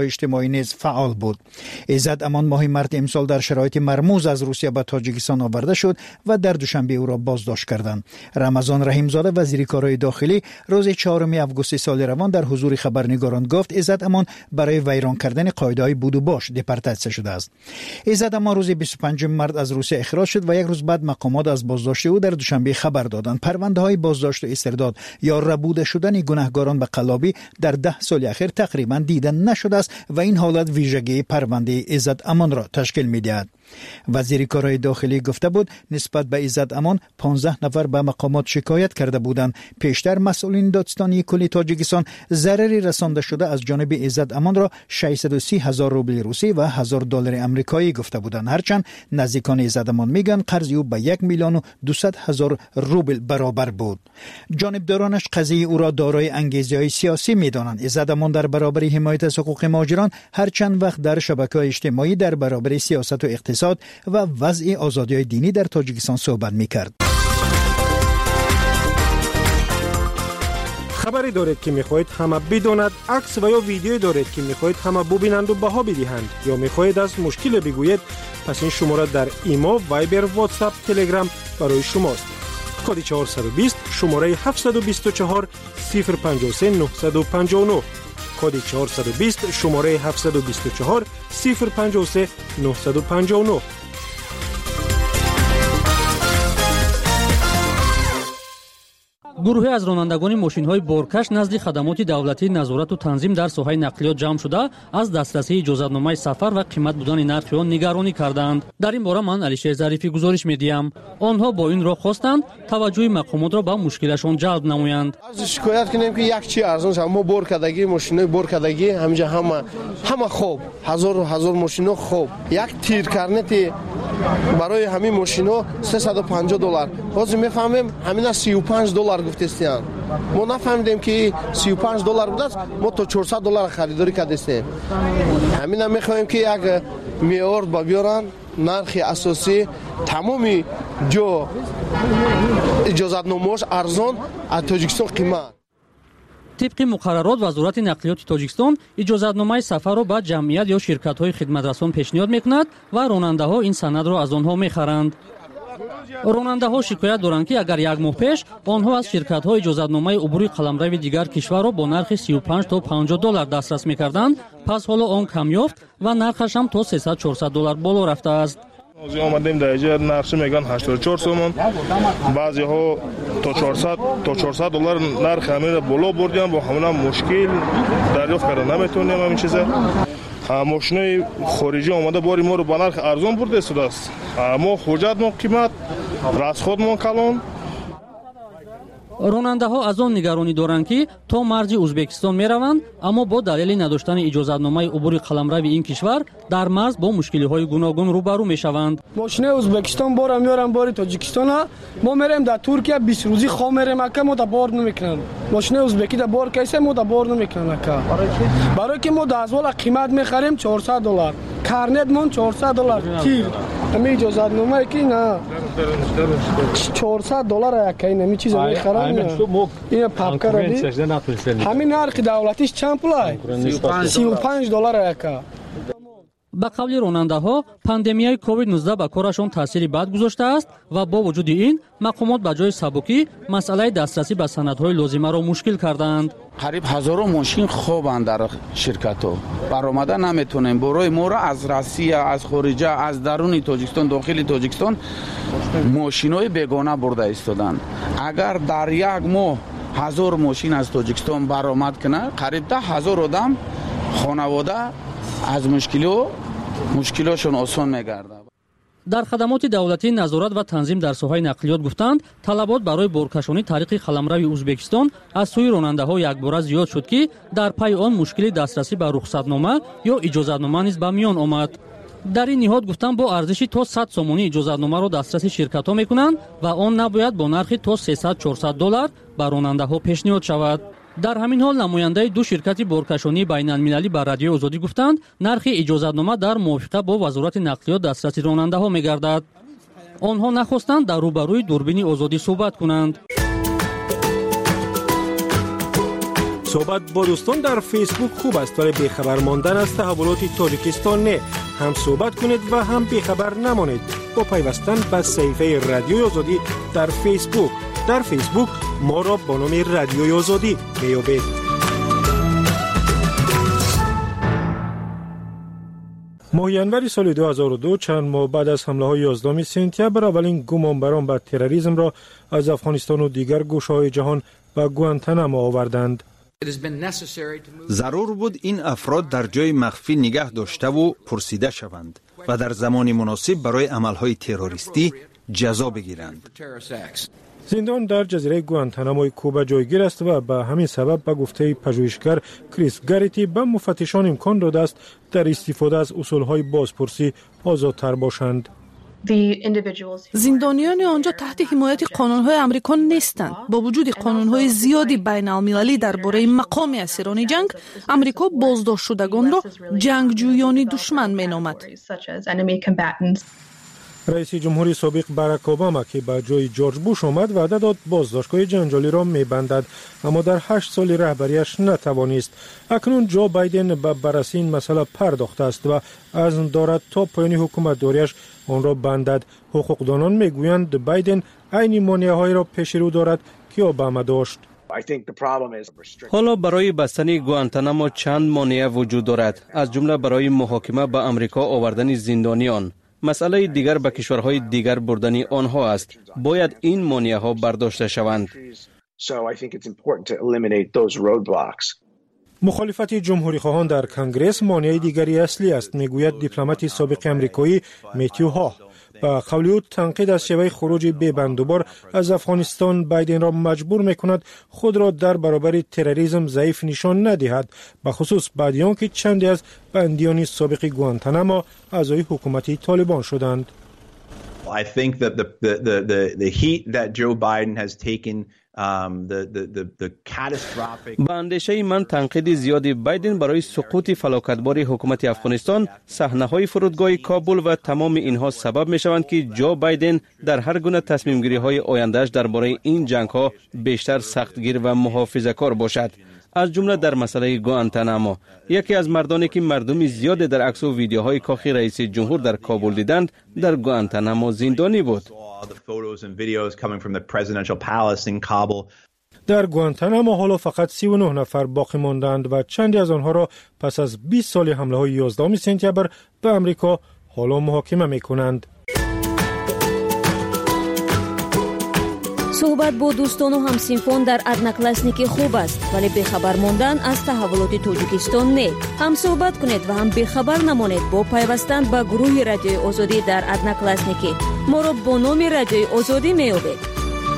های نیز فعال بود. عزت امان ماه مارت امسال در شرایط مرموز از روسیه به تاجیکستان آورده شد و در دوشنبه او را بازداشت کردند. رمضان رحیمزاده وزیر کارهای داخلی روز چهارم آگوست سال روان در حضور خبرنگاران گفت عزت امان برای ویران کردن قاعده‌های بود و باش دپورتاسیون شده است. عزت امان روز بیست و پنجم مارس از روسیه اخراج شد و یک روز بعد مقامات از بازداشت او در دوشنبه خبر دادند. پرونده‌های بازداشت و استرداد یا ربوده شدن گناهکاران به قلابی در ده سال اخیر تقریبا دیده نشده است و این حالت ویژگی پرونده عزت امان را تشکیل می‌دهد. وزیر کارهای داخلی گفته بود نسبت به عزت امان پانزده نفر به مقامات شکایت کرده بودند. پیشتر مسئولین دادستانی کلی تاجیکستان ضرری رسانده شده از جانب عزت امان را ششصد و سی هزار روبل روسی و هزار دلار آمریکایی گفته بودند. هرچند نزدیکان عزت امان میگن قرض او به یک میلیون و دویست هزار روبل برابر بود. جانبدارانش قضیه او را دارای انگیزه‌های سیاسی میدانند. عزت امان در برابر حمایت از حقوق مهاجران هر چند وقت در شبکه‌های اجتماعی در برابر سیاست و اقتصاد و وضع آزادی‌های دینی در تاجیکستان صحبت می‌کرد. خبری دارید که می‌خواهید همه بداند، عکس و یا ویدیویی دارید که می‌خواهید همه ببینند و بها بدهند یا می‌خواهید از مشکل بگویید، پس این شماره در ایما، وایبر، واتساپ، تلگرام برای شماست. کد چهارصد و بیست شماره هفتصد و بیست و چهار صفر پنجاه و سه نهصد و پنجاه و نه کد چهارصد و بیست شماره هفتصد و بیست و چهار صفر پنجاه و سه نهصد و پنجاه و نه. گروهی از رانندگان ماشین‌های بارکش نزد خدمات دولتی نظارت و تنظیم در ساحه نقلیات جمع شده از دسترسی اجازتنامه سفر و قیمت بودن نرخ آن نگرانی کردند. در این باره من علیشیر ظریفی گزارش می‌دهم. آنها با این راه خواستند توجه مقامات را به مشکلشان جلب نمایند. از شکایت کنیم که یک چی ارزان شد، ما بارکدگی ماشین‌های بارکدگی همینجا همه همه خوب هزار و هزار ماشینا خوب یک تیر کرنتی برای همین ماشینا سیصد و پنجاه دلار. باز می‌فهمیم همین سی و پنج دلار گفتستیان. ما نفهمیدیم که سی و پنج دلار بود است، ما تا چهارصد دلار خریداری کردیم. همین هم می‌خوایم که یک معیار با بیارن نرخ اساسی تمامی جو اجازتنامه‌اش ارزان از تاجیکستان قیمت. طبق مقررات وزارت نقلیات تاجیکستان اجازتنامه سفر را به جمعیت یا شرکت‌های خدمترسان پیشنهاد می‌کند و راننده‌ها این سند را از آنها می‌خرند. راننده‌ها شکایت دارند که اگر یک ماه پیش آنها از شرکت‌های اجازتنامه عبور قلمرو دیگر کشور را با نرخ سی و پنج تا پنجاه دلار دسترس می‌کردند، پس حالا آن کم یافت و نرخش هم تا سیصد چهارصد دلار بالا رفته است. از آمدیم در اینجا نرخ میگن هشتاد و چهار سومون، بعضی‌ها تا چهارصد تا چهارصد دلار نرخ همین بالا بردن، با همون مشکل دریافت کردن نمیتونیم همین چیزا. ماشینای خارجی آمده باری ما رو با نرخ ارزان برده شده است. ما حجت ما قیمت رسخود ما کلان. راننده‌ها از آن نگرانی دارند که تا مرز ازبکستان می‌روند، اما با دلیل نداشتن اجازتنامه عبور قلمرو این کشور در مرز با مشکل‌های گوناگون روبرو می‌شوند. ماشین ازبکستان بار میارن بار تاجیکستان، ما میریم در ترکیه بیست روزی خام میریم اکا ما در بار نمیکنن. ماشین ازبکی در بار کیسه ما در بار نمیکنن اکا. برای که ما در ازوال قیمت می‌خریم چهارصد دلار. کارنت مون چهارصد دلار تیر. همین اجازتنامه کی نه. چهارصد دلار یک این می چیزا می‌خرن. این پاپ کردی. همین نرخ دولتیش چند پولای؟ سی و پنج دلار یکا. با قول راننده‌ها پاندمیای کووید نوزده به کارشان تاثیری بد گذاشته است و با وجود این مقامات به جای سبکی مسئله دسترسی به سندهای لازمه را مشکل کردند. قریب هزارو ماشین خوبند در شرکت‌ها. برآمده نمیتونیم برای ما را از روسیه، از خارج، از درون تاجیکستان، داخل تاجیکستان ماشین‌های بیگانه برده ایستادند. اگر در یک ماه هزار ماشین از تاجیکستان برآمد کنه، قریب ده هزار آدم خانواده از مشکلو مشکلاشون آسان میگرده. در خدمات دولتی نظارت و تنظیم در ساحه نقلیات گفتند طلبات برای بارکشانی طریق قلمرو ازبکستان از سوی راننده‌ها یکباره زیاد شد که در پی آن مشکل دسترسی به رخصتنامه یا اجازتنامه نیز به میان آمد. در این نهاد گفتند با ارزش تا صد سومانی اجازتنامه را دسترسی شرکت‌ها می‌کنند و آن نباید با نرخ تا سیصد چهارصد دلار به راننده‌ها پیشنهاد شود. در همین حال نماینده دو شرکت بارکشانی بین‌المللی به رادیوی آزادی گفتند نرخ اجازتنامه در موافقت با وزارت نقلیات دسترسی راننده‌ها می‌گردد. آنها نخواستند در روبروی دوربین آزادی صحبت کنند. صحبت با دوستان در فیسبوک خوب است ولی بیخبر ماندن از تحولات تاجیکستان نه. هم صحبت کنید و هم بیخبر نمانید با پیوستن به صفحه رادیوی آزادی در فیسبوک. در فیسبوک ما را با نام رادیوی آزادی میابید. ماه ینور سال دو هزار و دو چند ماه بعد از حمله های یازدهم سپتامبر اولین گمانبران به تروریسم را از افغانستان و دیگر گوشه‌های جهان به گوانتانامو آوردند. ضرور بود این افراد در جای مخفی نگه داشته و پرسیده شوند و در زمان مناسب برای عملهای تروریستی جزا بگیرند. زندان در جزیره گوانتاناموی کوبا جایگیر است و به همین سبب به گفته پژوهشگر کریس گاریتی به مفتشان امکان داده است در استفاده از اصولهای بازپرسی آزادتر باشند. زندانیان آنجا تحت حمایت قانون‌های آمریکا نیستند. با وجود قانون‌های زیادی بین‌المللی درباره مقام اسیران جنگ، آمریکا بازداشت شدگان را جنگجویان دشمن می‌نامد. رئیس جمهوری سابق باراک اوباما که به جای جورج بوش آمد وعده داد بازداشتگاه جنجالی را می‌بندد، اما در هشت سال رهبریش نتوانست. اکنون جو بایدن به بررسی این مسئله پرداخته است و عزم دارد تا پایان حکومت دوریش آن را بندد. حقوقدانان میگویند بایدن عین مانعه‌هایی را پیش رو دارد که اوباما داشت. حالا برای بستن گوانتانامو چند مانع وجود دارد، از جمله برای محاکمه به امریکا آوردن زندانیان. مسئله دیگر به کشورهای دیگر بردن آنها است. باید این مانع‌ها برداشته شوند. مخالفت جمهوری خواهان در کنگره مانع دیگری اصلی است، میگوید دیپلمات سابق امریکایی میتیو ها. با قول او تنقید از شیوه خروج بی بندوبار از افغانستان بایدن را مجبور میکند خود را در برابر تروریسم ضعیف نشان ندهد، به خصوص بعد از آنکه چندی از بندیان سابق گوانتانامو اعضای حکومت طالبان شدند. I think that the the the the heat that Joe Biden has taken um the the the, the catastrophic با اندیشه من تنقید زیادی بایدن برای سقوط فلاکتبار حکومت افغانستان، صحنه‌های فرودگاه کابل و تمام اینها سبب می‌شوند که جو بایدن در هر گونه تصمیم‌گیری‌های آینده‌اش درباره این جنگ‌ها بیشتر سختگیر و محافظه‌کار باشد، از جمله در مسئله گوانتانامو. یکی از مردانی که مردم زیاد در عکس و ویدیوهای کاخ رئیس جمهور در کابل دیدند در گوانتانامو زندانی بود. در گوانتانامو حالا فقط سی و نه نفر باقی ماندند و چندی از آنها را پس از بیست سال حمله های یازدهم سپتامبر به امریکا حالا محاکمه می‌کنند. صحبت با دوستان و همسینفون در ادناکلاسنیکی خوب است، ولی بیخبر ماندن از تحولات تاجیکستان نه. هم صحبت کنید و هم بیخبر نمانید با پیوستن به گروه رادیوی آزادی در ادناکلاسنیکی. ما را با نام رادیوی آزادی میابید.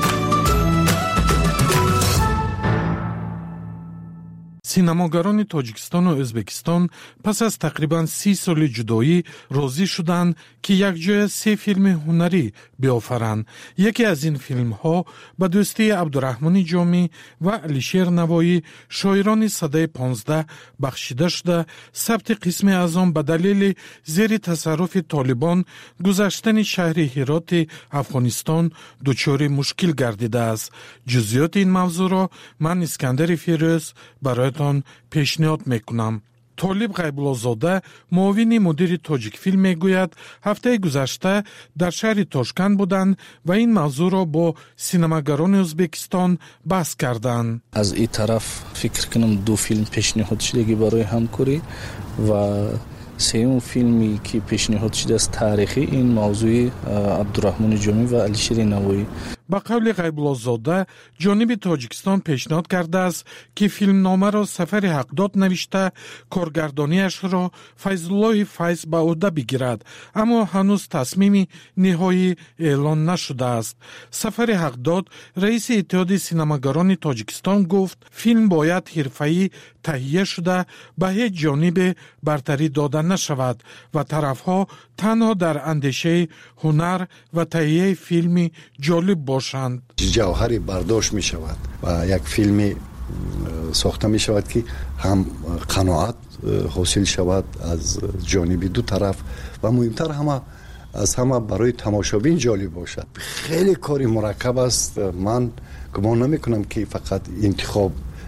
سینماگران تاجیکستان و ازبکستان پس از تقریباً سی سال جدایی راضی شدند که یک جای سه فیلم هنری بیافرند. یکی از این فیلم ها به دوستی عبدالرحمن جامی و علیشیر نوایی شاعران سده پانزده بخشیده شده، ثبت قسم از آن به دلیل زیر تصرف طالبان گذشتن شهر هرات افغانستان دچار مشکل گردیده است. جزئیات این موضوع را من اسکندر فیروز برایتان پیشنهاد میکنم. طالب غیب‌الله‌زاده معاون مدیر تاجیک فیلم میگوید هفته گذشته در شهر تاشکند بودند و این موضوع را با سینماگران ازبکستان بحث کردند. از این طرف فکر کنم دو فیلم پیشنهاد شده برای همکاری و سوم فیلمی که پیشنهاد شده است تاریخی این موضوع عبدالرحمن جامی و علیشیر نوایی. با قول غیب‌الله‌زاده جانب تاجیکستان پیشنهاد کرده است که فیلم نامه را سفر حقداد نوشته کارگردانیش را فیض الله فیض به عهده بگیرد، اما هنوز تصمیم نهایی اعلان نشده است. سفر حقداد رئیس اتحاد سینماگران تاجیکستان گفت فیلم باید حرفه‌ای تهیه شده به هیچ جانب برتری داده نشود و طرفها تنها در اندیشه هنر و تهیه فیلمی جالب باشند. جوهری برداشت می شود و یک فیلمی ساخته می شود که هم قناعت حاصل شود از جانب دو طرف و مهمتر همه از همه برای تماشابین جالب باشد. خیلی کاری مرکب است. من گمان نمی کنم که فقط انتخاب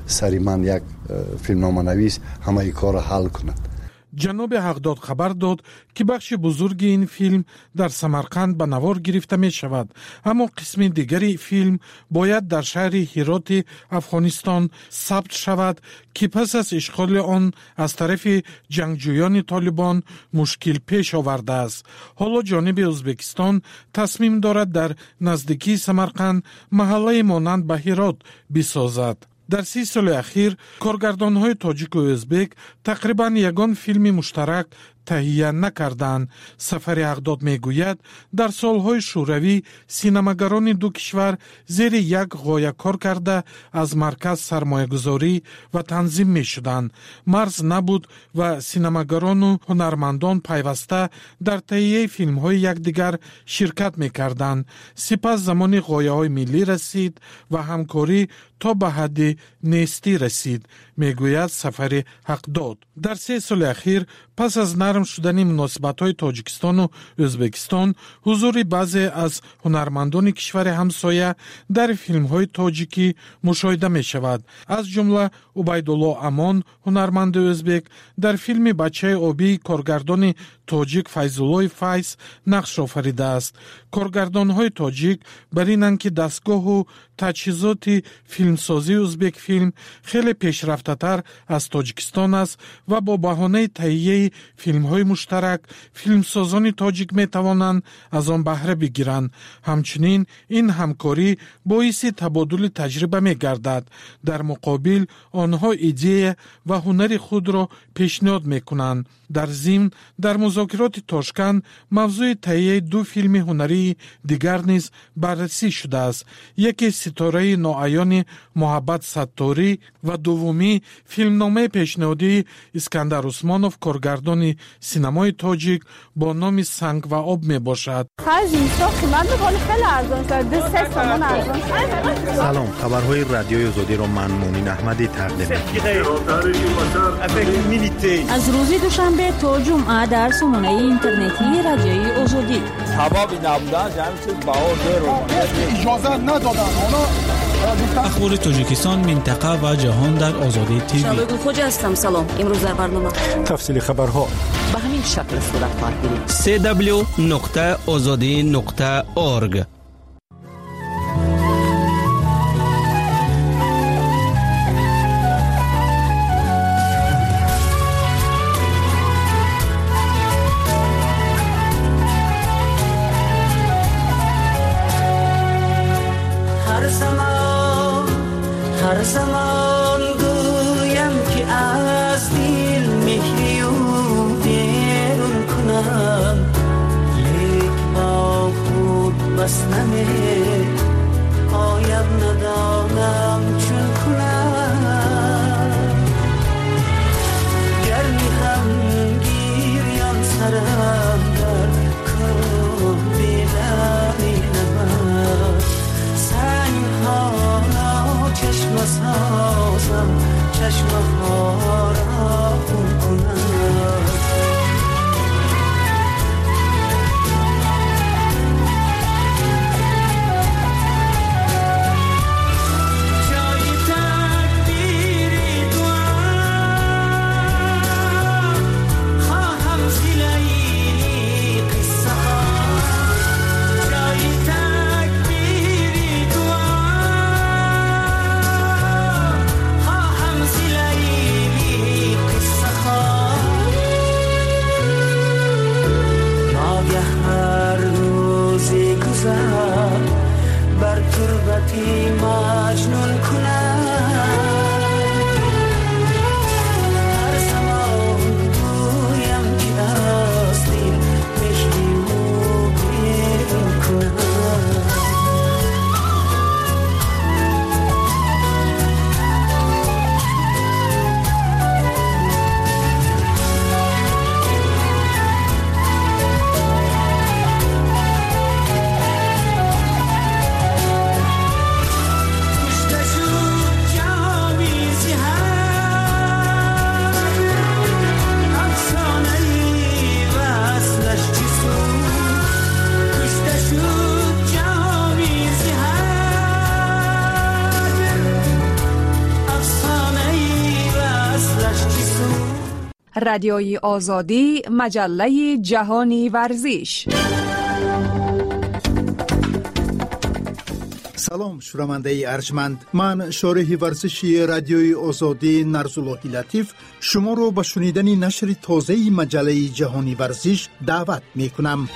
سری من یک فیلمنامه نویس همه ای کار حل کند. جناب حقداد خبر داد که بخش بزرگی این فیلم در سمرقند به نوار گرفته می شود، اما قسم دیگری فیلم باید در شهر هرات افغانستان ثبت شود که پس از اشغال آن از طرف جنگجویان طالبان مشکل پیش آورده است. حالا جانب ازبکستان تصمیم دارد در نزدیکی سمرقند محله مانند به هرات بسازد. در سی سال اخیر کارگردان‌های تاجیک و ازبک تقریباً یگان فیلم مشترک تهیه نکردند. سفر حقداد میگوید در سالهای شوروی سینماگران دو کشور زیر یک غایه کار کرده از مرکز سرمایه‌گذاری و تنظیم میشدند. مرز نبود و سینماگران و هنرمندان پیوسته در تهیه فیلم‌های یکدیگر شرکت میکردند. سپس زمان غایه‌های ملی رسید و همکاری تا به حد نیستی رسید، میگوید سفر حقداد. در سه سال اخیر پس از نرم شدن مناسبت‌های تاجیکستان و ازبکستان، حضور بعضی از هنرمندان کشور همسایه در فیلم‌های تاجیکی مشاهده می‌شود. از جمله عبیدالله امان، هنرمند ازبک، در فیلم بچه آبی کارگردان تاجیک فیض‌الله فیض نقش آفریده است. کارگردان‌های تاجیک بر اینند که دستگاه و تجهیزات فیلمسازی ازبک فیلم خیلی پیشرفته‌تر از تاجیکستان است و با بهانه تهیه فیلم‌های مشترک فیلمسازان تاجیک می‌توانند از آن بهره بگیرند. همچنین این همکاری باعث تبادل تجربه می‌گردد. در مقابل آنها ایده و هنر خود را پیشنهاد می‌کنند. در ضمن در مذاکرات تاشکند موضوع تهیه دو فیلم هنری دیگر نیز بررسی شده است. یکی ستاره ناعیان محبت ستاری و دومی فیلمنامه پیشنهادی اسکندر عثمانوف کارگردان سینمای تاجیک با نام سنگ و آب می باشد. سلام، خبرهای رادیوی آزادی را من مونین احمدی تقدیم می‌کنم. از روز دوشنبه تا جمعه در سامانه اینترنتی رادیوی آزادی. سبب نبودن جمعی چیز بهار رو اجازه ندادن. اخبار تاجیکستان، منطقه و جهان در آزادی تیوی. شبگو خوش هستم. سلام. امروز در برنامه تفصیل خبرها به همین شکل صورت خواهد گرفت. سی دبلیو نقطه آزادی نقطه اورگ. هر زمان گویم که از دل مهری و بیرون کنم، لیک با خود بس رادیوی آزادی، مجله جهانی ورزش. سلام شنونده ارجمند، من شارح ورزشی رادیوی آزادی نرزاللهی لطیف شما رو به شنیدن نشر تازه مجله جهانی ورزش دعوت می کنم.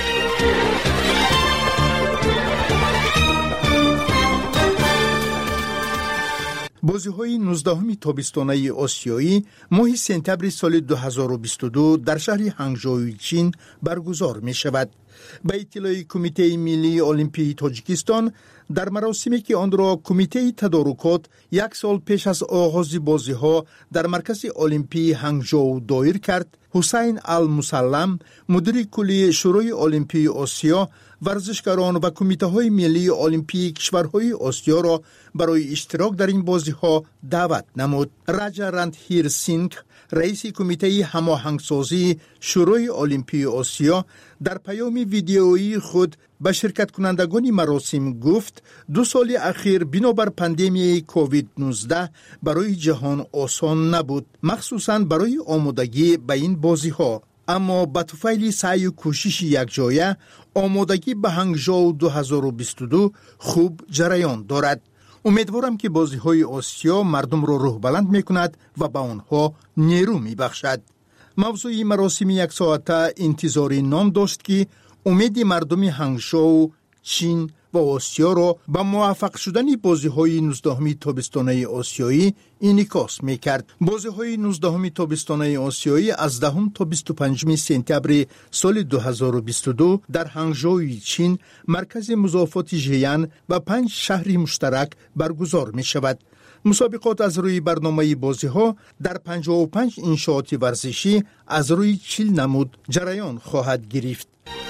بازی‌های نوزدهم تابستانه آسیایی ماه سپتامبر سال دو هزار و بیست و دو در شهر هنگژو چین برگزار می شود. به اطلاع کمیته ملی المپیک تاجیکستان، در مراسمی که آن را کمیته تدارکات یک سال پیش از آغاز بازی‌ها در مرکز المپیک هنگژو دایر کرد، حسین المسلم، مدیر کلی شورای المپیک آسیا، ورزشکاران و کمیته‌های ملی المپیک کشورهای آسیا را برای اشتراک در این بازی‌ها دعوت نمود. راجا رندهیر سینگ، رئیس کمیته هماهنگسازی شورای المپیک آسیا، در پیام ویدیویی خود به شرکت کنندگان مراسم گفت دو سال اخیر بنابر پاندمی کووید نوزده برای جهان آسان نبود، مخصوصاً برای آمادگی به این بازی‌ها. اما با طفیل سعی و کوشش یکجایه آمادگی به هنگژو دو هزار و بیست و دو خوب جریان دارد. امیدوارم که بازی‌های آسیا مردم را روح بلند می‌کند و به آنها نیرو می‌بخشد. موضوع مراسم یک ساعته انتظاری نام داشت که امید مردم هنگژو، چین و آسیا را به موفق شدن بازی‌های نوزدهم تابستانه آسیایی انعکاس می‌کرد. بازی‌های نوزدهم تابستانه آسیایی از دهم تا بیست و پنجم سپتامبر سال دو هزار و بیست و دو در هنگژو چین، مرکز مضافات ژیان و پنج شهر مشترک برگزار می‌شود. مسابقات از روی برنامه بازی‌ها در پنجاه و پنج انشاءات ورزشی از روی چهل نمود جریان خواهد گرفت.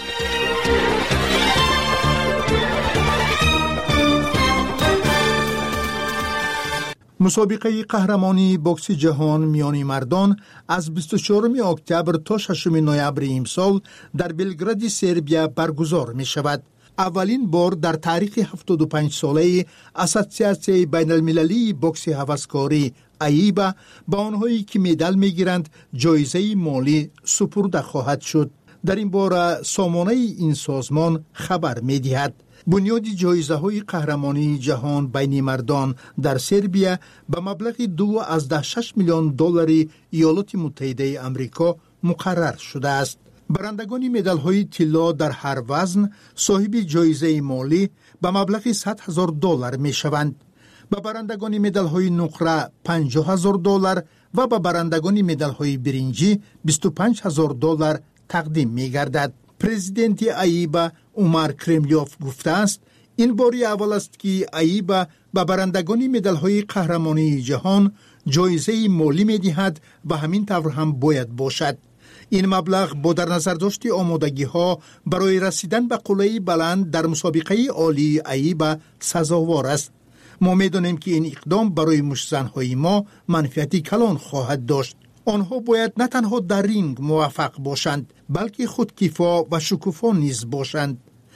مسابقه قهرمانی بوکس جهان میان مردان از بیست و چهارم اکتبر تا ششم نوامبر امسال در بلگراد سربیا برگزار می شود. اولین بار در تاریخ هفتاد و پنج ساله اساسیاسیون بین المللی بوکس هوسکاری ایبا با آنهایی که مدال می گیرند جایزه مالی سپرده خواهد شد. در این باره سامانه این سازمان خبر می دهد. بنیاد جایزه های قهرمانی جهان بین مردان در سربیا به مبلغ دو از ده شش میلیون دلار ایالات متحده آمریکا مقرر شده است. برندگان مدال های طلا در هر وزن صاحب جایزه مالی به مبلغ صد هزار دلار می شوند. به برندگان مدال های نقره پنجاه هزار دلار و به برندگان مدال های برنجی بیست و پنج هزار دلار تقدیم می گردد. پرزیدنت ایبا عمر کرملیوف گفته است این باری اول است که ایبا به برندگان مدال های قهرمانی جهان جایزه مالی می دهد و همین طور هم باید باشد. این مبلغ با در نظر داشت آمادگی ها برای رسیدن به قله بلند در مسابقه عالی ایبا سزاوار است. ما می دانیم که این اقدام برای مشزنهای ما منفعتی کلان خواهد داشت. آنها باید نه تنها در رینگ موفق باشند بلکه خودکفا و شکوفا نیز باشند.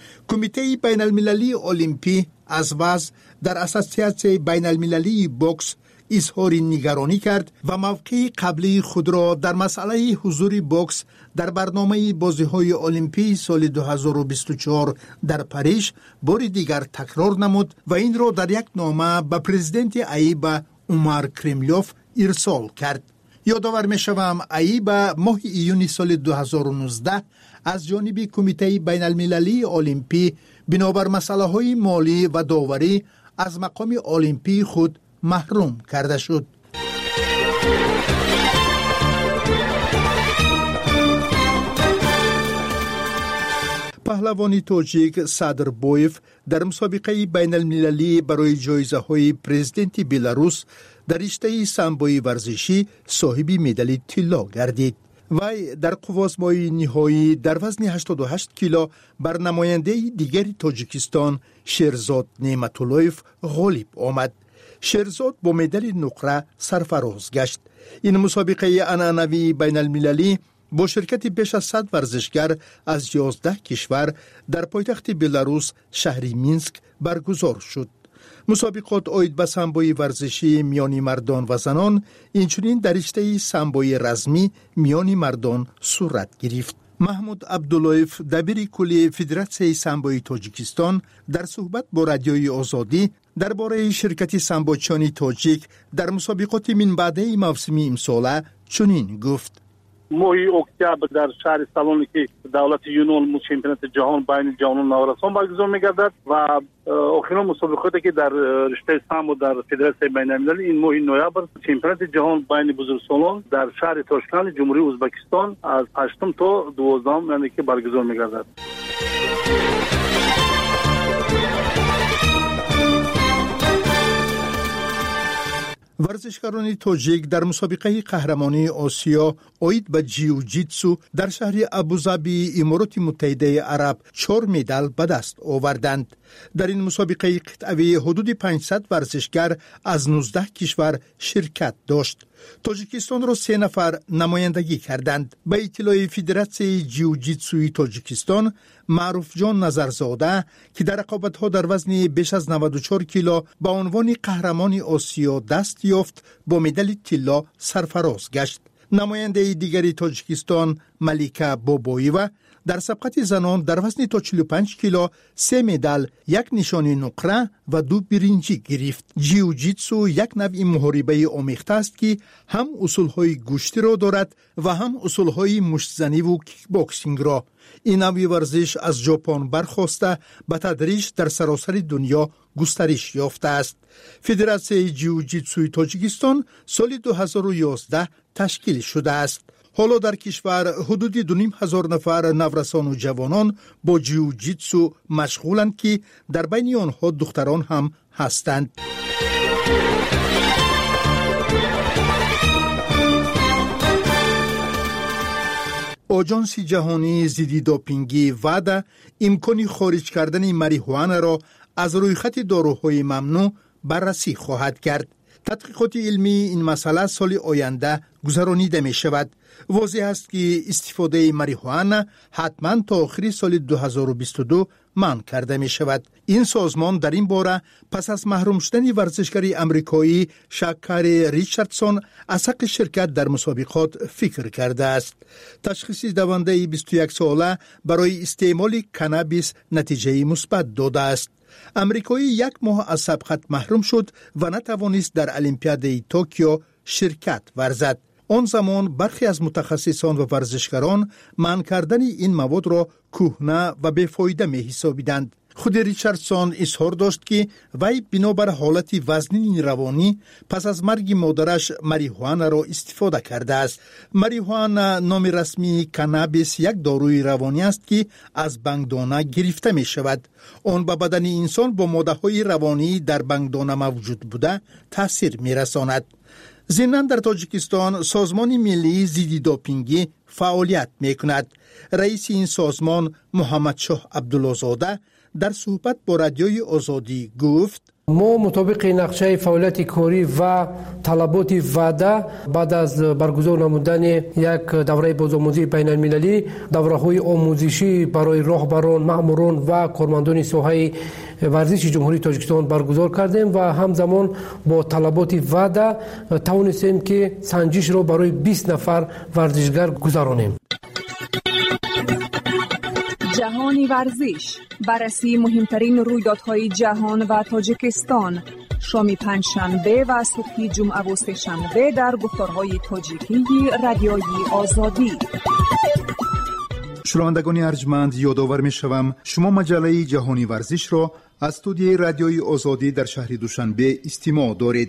کمیته بین المللی المپی از وضع در اساسیاسیون بین المللی بوکس اظهار نگرانی کرد و موقع قبلی خود را در مسئله حضور بوکس در برنامه بازی‌های المپیک سال دو هزار و بیست و چهار در پاریژ بار دیگر تکرار نمود و این را در یک نامه به پرزیدنت ایبا عمر کرملیوف ارسال کرد. یادآور می‌شوم ایبا ماه ایون سال دو هزار و نوزده از جانب کمیته بین المللی المپی بنابر مسائل مالی و داوری از مقام المپی خود محروم کرده شد. پهلوانی تاجیک صدر بویف در مسابقه بین المللی برای جایزه های پرزیدنت بلاروس در رشته سامبوی ورزشی صاحب مدال طلا گردید. وی در قوازمای نهایی در وزن هشتاد و هشت کیلو بر نماینده دیگری تاجیکستان شیرزاد نعمتاللهیف غالب آمد. شیرزاد با مدال نقره سرفراز گشت. این مسابقه عنعنوی بین المللی با شرکت بیش از صد ورزشگر از یازده کشور در پایتخت بلاروس شهر مینسک برگزار شد. مسابقات عاید به سامبوی ورزشی میان مردان و زنان اینچنین در رشته سامبوی رزمی میان مردان صورت گرفت. محمود عبداللهیف دبیر کلی فدراسیون سامبوی تاجیکستان در صحبت با رادیوی آزادی درباره شرکت سامبوچانی تاجیک در مسابقات من بعده موسمی امساله چنین گفت: ماه اکتبر در شهر سالونی که دولت یونان چمپیونات جهان بین جوانان نوآوران برگزار می‌گردد و آخرین مسابقاتی که در رشته سامبو در فدراسیون بین‌المللی این ماه نوامبر چمپیونات جهان بین بزرگسالان در شهر تاشکند جمهوری ازبکستان از هشتم تا دوازدهم یعنی که برگزار می‌گردد. ورزشکاران تاجیک در مسابقه قهرمانی آسیا عاید به جیوجیتسو در شهر ابوظبی امارات متحده عرب چهار مدال به دست آوردند. در این مسابقه قطعی حدود پانصد ورزشکار از نوزده کشور شرکت داشت. تاجیکستان را سه نفر نمایندگی کردند. به اطلاع فدراسیون جیوجیتسوی تاجیکستان، معروف جان نظرزاده که در رقابت‌ها در وزن بیش از نود و چهار کیلو به عنوان قهرمان آسیا دست یافت، با مدال طلا سرفراز گشت. نماینده دیگری تاجیکستان ملیکا باباییوا در سبقت زنان در وزن تا چهل و پنج کیلو سه مدال، یک نشانی نقره و دو برنجی گرفت. جیوجیتسو یک نوع محاربه آمیخته است که هم اصولهای گوشتی را دارد و هم اصولهای مشتزنی و کیک باکسینگ را. این نوع ورزش از ژاپن برخاسته به تدریج در سراسر دنیا گسترش یافته است. فدراسیون جیوجیتسوی تاجیکستان سال دو هزار و یازده تشکیل شده است. حالا در کشور حدود دو نیم هزار نفر نورسان و جوانان با جیوجیتسو مشغولند که در بین آنها دختران هم هستند. آژانس جهانی ضد دوپینگی وعده امکان خارج کردن ماریجوانا را از رویخط داروهای ممنوع بررسی خواهد کرد. تحقیقات علمی این مسئله سال آینده گذرانیده می شود. واضح است که استفاده ماریجوانا حتما تا آخر سال دو هزار و بیست و دو منع کرده می شود. این سازمان در این باره پس از محروم شدن ورزشکار امریکایی شاکاری ریچاردسون از حق شرکت در مسابقات فکر کرده است. تشخیص دونده بیست و یک ساله برای استعمال کانابیس نتیجه مثبت داده است. امریکایی یک ماه از سبقت محروم شد و نتوانست در المپیاد توکیو شرکت ورزد. آن زمان برخی از متخصصان و ورزشکاران منع کردن این مواد را کهنه و بیفایده می حسابیدند. خود ریچاردسون اظهار داشت که وی بنابر حالت وزنی روانی پس از مرگ مادرش ماریجوانا را استفاده کرده است. ماریجوانا نام رسمی کانابیس یک داروی روانی است که از بنگدانه گرفته می شود. آن به بدن انسان با ماده‌های روانی در بنگدانه موجود بوده تاثیر می رساند. ضمناً در تاجیکستان سازمان ملی ضد دوپینگی فعالیت می کند. رئیس این سازمان محمد شاه عبدالله‌زاده در صحبت با رادیوی آزادی گفت: ما مطابق نقشه فعالیت کاری و طلبات وعده بعد از برگزار نمودن یک دوره بازآموزی بین المللی، دوره‌های آموزشی برای راهبران، مأموران و کارمندان ساحه ورزش جمهوری تاجیکستان برگزار کردیم و همزمان با طلبات وعده توانستیم که سنجش را برای بیست نفر ورزشگر گذرانیم. جهانی ورزش، بررسی مهمترین رویدادهای جهان و تاجیکستان، شام پنجشنبه و صبح جمعه و سه‌شنبه در گفتارهای تاجیکی رادیوی آزادی. شنوندگان ارجمند، یادآور می‌شوم شما مجله جهانی ورزش را از استودیوی رادیوی آزادی در شهر دوشنبه استماع دارید.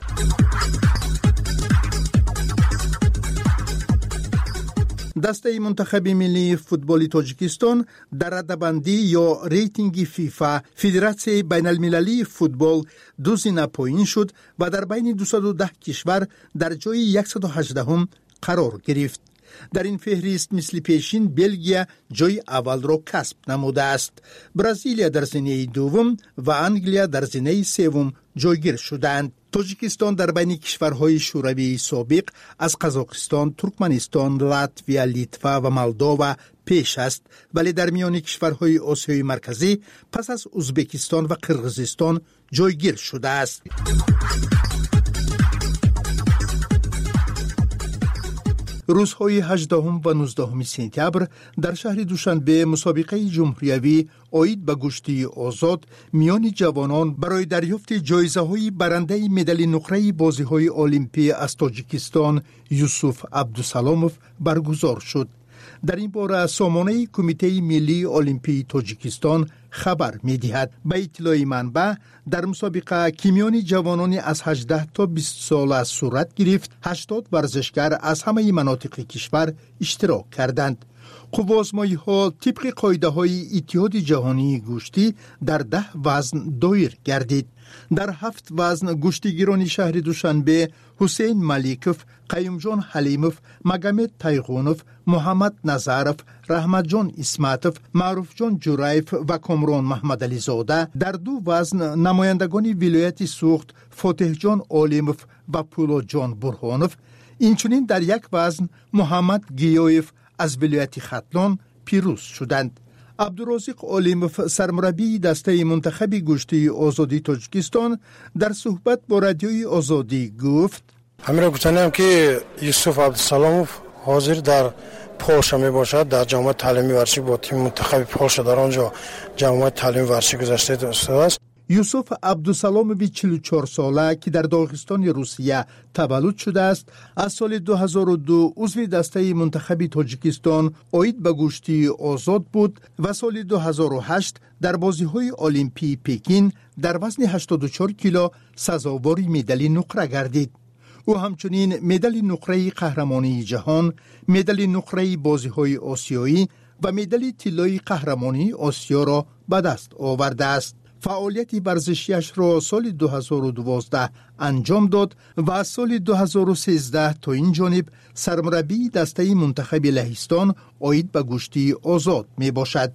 دسته منتخب ملی فوتبال تاجیکستان در رده‌بندی یا ریتینگ فیفا فدراسیون بین المللی فوتبال دو زینه پایین شد و در بین دویست و ده کشور در جای صد و هجده قرار گرفت. در این فهرست مثل پیشین بلژیا جای اول را کسب نموده است. برزیلیا در زمینه دوم و انگلیا در زمینه سوم جایگیر شدند. تاجیکستان در بین کشورهای شوروی سابق از قزاقستان، ترکمنستان، لاتویا، لیتوا و مولداوا پیش است، ولی در میان کشورهای آسیای مرکزی پس از ازبکستان و قرقیزستان جایگیر شده است. روزهای هجدهم و نوزدهم سپتامبر در شهر دوشنبه مسابقه جمهوریوی آید به گشتی آزاد میان جوانان برای دریافت جایزه‌های برنده مدال نقره بازی‌های المپی از تاجیکستان یوسف عبدالسلاموف برگزار شد. در این باره سامانه کمیته ملی المپی تاجیکستان خبر می‌دهد. به اطلاع منبع در مسابقه که میان جوانان از هجده تا بیست ساله صورت گرفت، هشتاد ورزشگر از همه مناطق کشور اشتراک کردند. آزمایش‌ها طبق قاعده‌های اتحاد جهانی گوشتی در ده وزن دایر گردید. در هفت وزن گشتیگیران شهر دوشنبه حسین ملیکوف، قیوم جان حلیموف، مگمد تایغونوف، محمد نظرف، رحمت جان اسمتوف، معروف جان جورایف و کامران محمد علی زاده، در دو وزن نمایندگان ولایت سوخت فاتح جان عالموف و پولاد جان برهانوف، اینچنین در یک وزن محمد گیایف از ولایت ختلان پیروز شدند. عبدالرازق عالموف، سرمربی دسته منتخب گشتی آزادی تاجیکستان، در صحبت با رادیوی آزادی گفت: همین گفتنیم که یوسف عبدالسلاموف حاضر در پولشا می باشد. در جامعه تعلیمی ورزشی با تیم منتخب پولشا در آنجا جامعه تعلیم ورزشی گذاشته است. یوسف عبدالسلاموف چهل و چهار ساله که در داغستان روسیه تولد شده است، از سال دو هزار و دو عضو دسته منتخب تاجیکستان آید به گشتی آزاد بود و سال دو هزار و هشت در بازی‌های المپی پکین در وزن هشتاد و چهار کیلو سزاوار مدال نقره گردید. او همچنین مدال نقره قهرمانی جهان، مدال نقره بازی‌های آسیایی و مدال طلای قهرمانی آسیا را به دست آورده است. فعالیت ورزشیش را سال دو هزار و دوازده انجام داد و از سال دو هزار و سیزده تا این جانب سرمربی دسته منتخب لهستان آید به گشتی آزاد می باشد.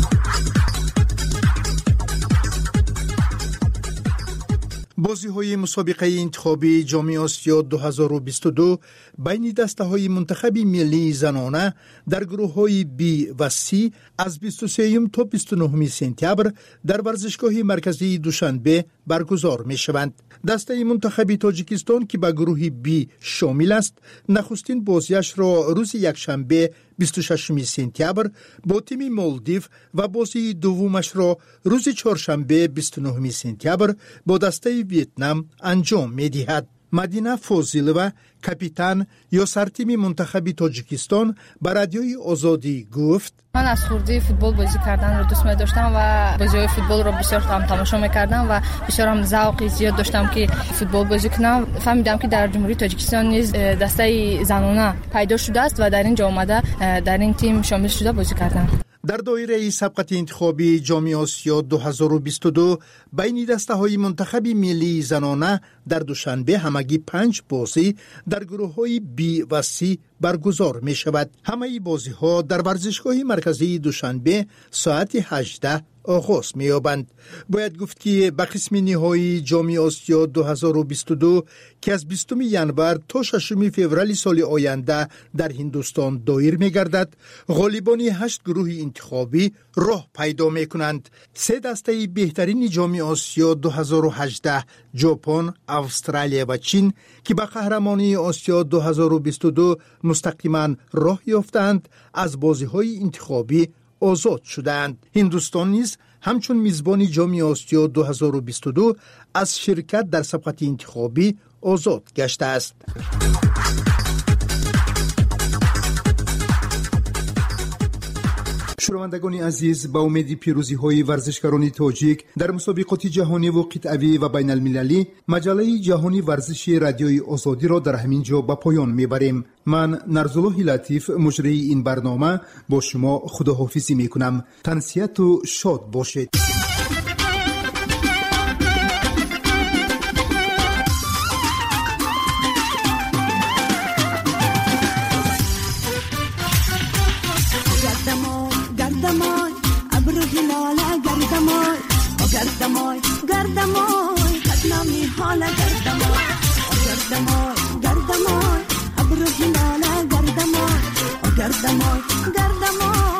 بازی‌های مسابقه انتخابی جام آسیا دو هزار و بیست و دو بین دسته‌های منتخب ملی زنانه در گروه‌های بی و سی از بیست و سه تا بیست و نه سپتامبر در ورزشگاه مرکزی دوشنبه برگزار می‌شوند. دسته منتخب تاجیکستان که به گروه بی شامل است، نخستین بازیش را روز یکشنبه بیست و ششم سپتامبر با تیم مالدیو و بازی دومش را روز چهارشنبه بیست و نه سپتامبر با دسته ویتنام انجام می‌دهد. مدینه فاضلова، کاپیتان یا سرتیم منتخب تاجیکستان به رادیوی آزادی گفت: من از خردی فوتبال بازی کردن رو دوست می داشتم و بازی‌های فوتبال رو بسیار هم تماشا می‌کردم و بسیار هم ذوقی زیاد داشتم که فوتبال بازی کنم. فهمیدم که در جمهوری تاجیکستان نیز دسته زنانه پیدا شده است و در اینجا اومده در این تیم شامل شده بازی کردم. در دایره سبقت انتخابی جام آسیا دو هزار و بیست و دو بین دسته‌های منتخب ملی زنانه در دوشنبه همگی پنج بازی در گروه‌های بی و سی برگزار می شود. همه بازی‌ها در ورزشگاه مرکزی دوشنبه ساعت هجده آغاز می یابند. باید گفت که به قسم نهایی جام آسیا دو هزار و بیست و دو که از بیستم ژانویه تا ششم فوریه سال آینده در هندوستان دایر می گردد، غالبان هشت گروه انتخابی راه پیدا می کنند. سه دسته بهترین جام آسیا دو هزار و هجده ژاپن، استرالیا و چین که به قهرمانی آسیا دو هزار و بیست و دو مستقیما راه یافتند، از بازی‌های انتخابی آزاد شدند. هندوستان نیز همچون میزبان جام آسیا دو هزار و بیست و دو از شرکت در سبقت انتخابی آزاد گشته است. شنوندگان عزیز، با امید پیروزی های ورزشکاران تاجیک در مسابقات جهانی و قطعی و بین المللی، مجله جهانی ورزشی رادیوی آزادی را در همین جا به پایان میبریم. من نرزالله لطیف، مجری این برنامه، با شما خداحافظی میکنم. تنسیت و شاد باشید. هلاله گردمای گردمای گردمای قدنمی حاله گردمای گردمای گردمای ابرو هلاله گردمای گردمای گردمای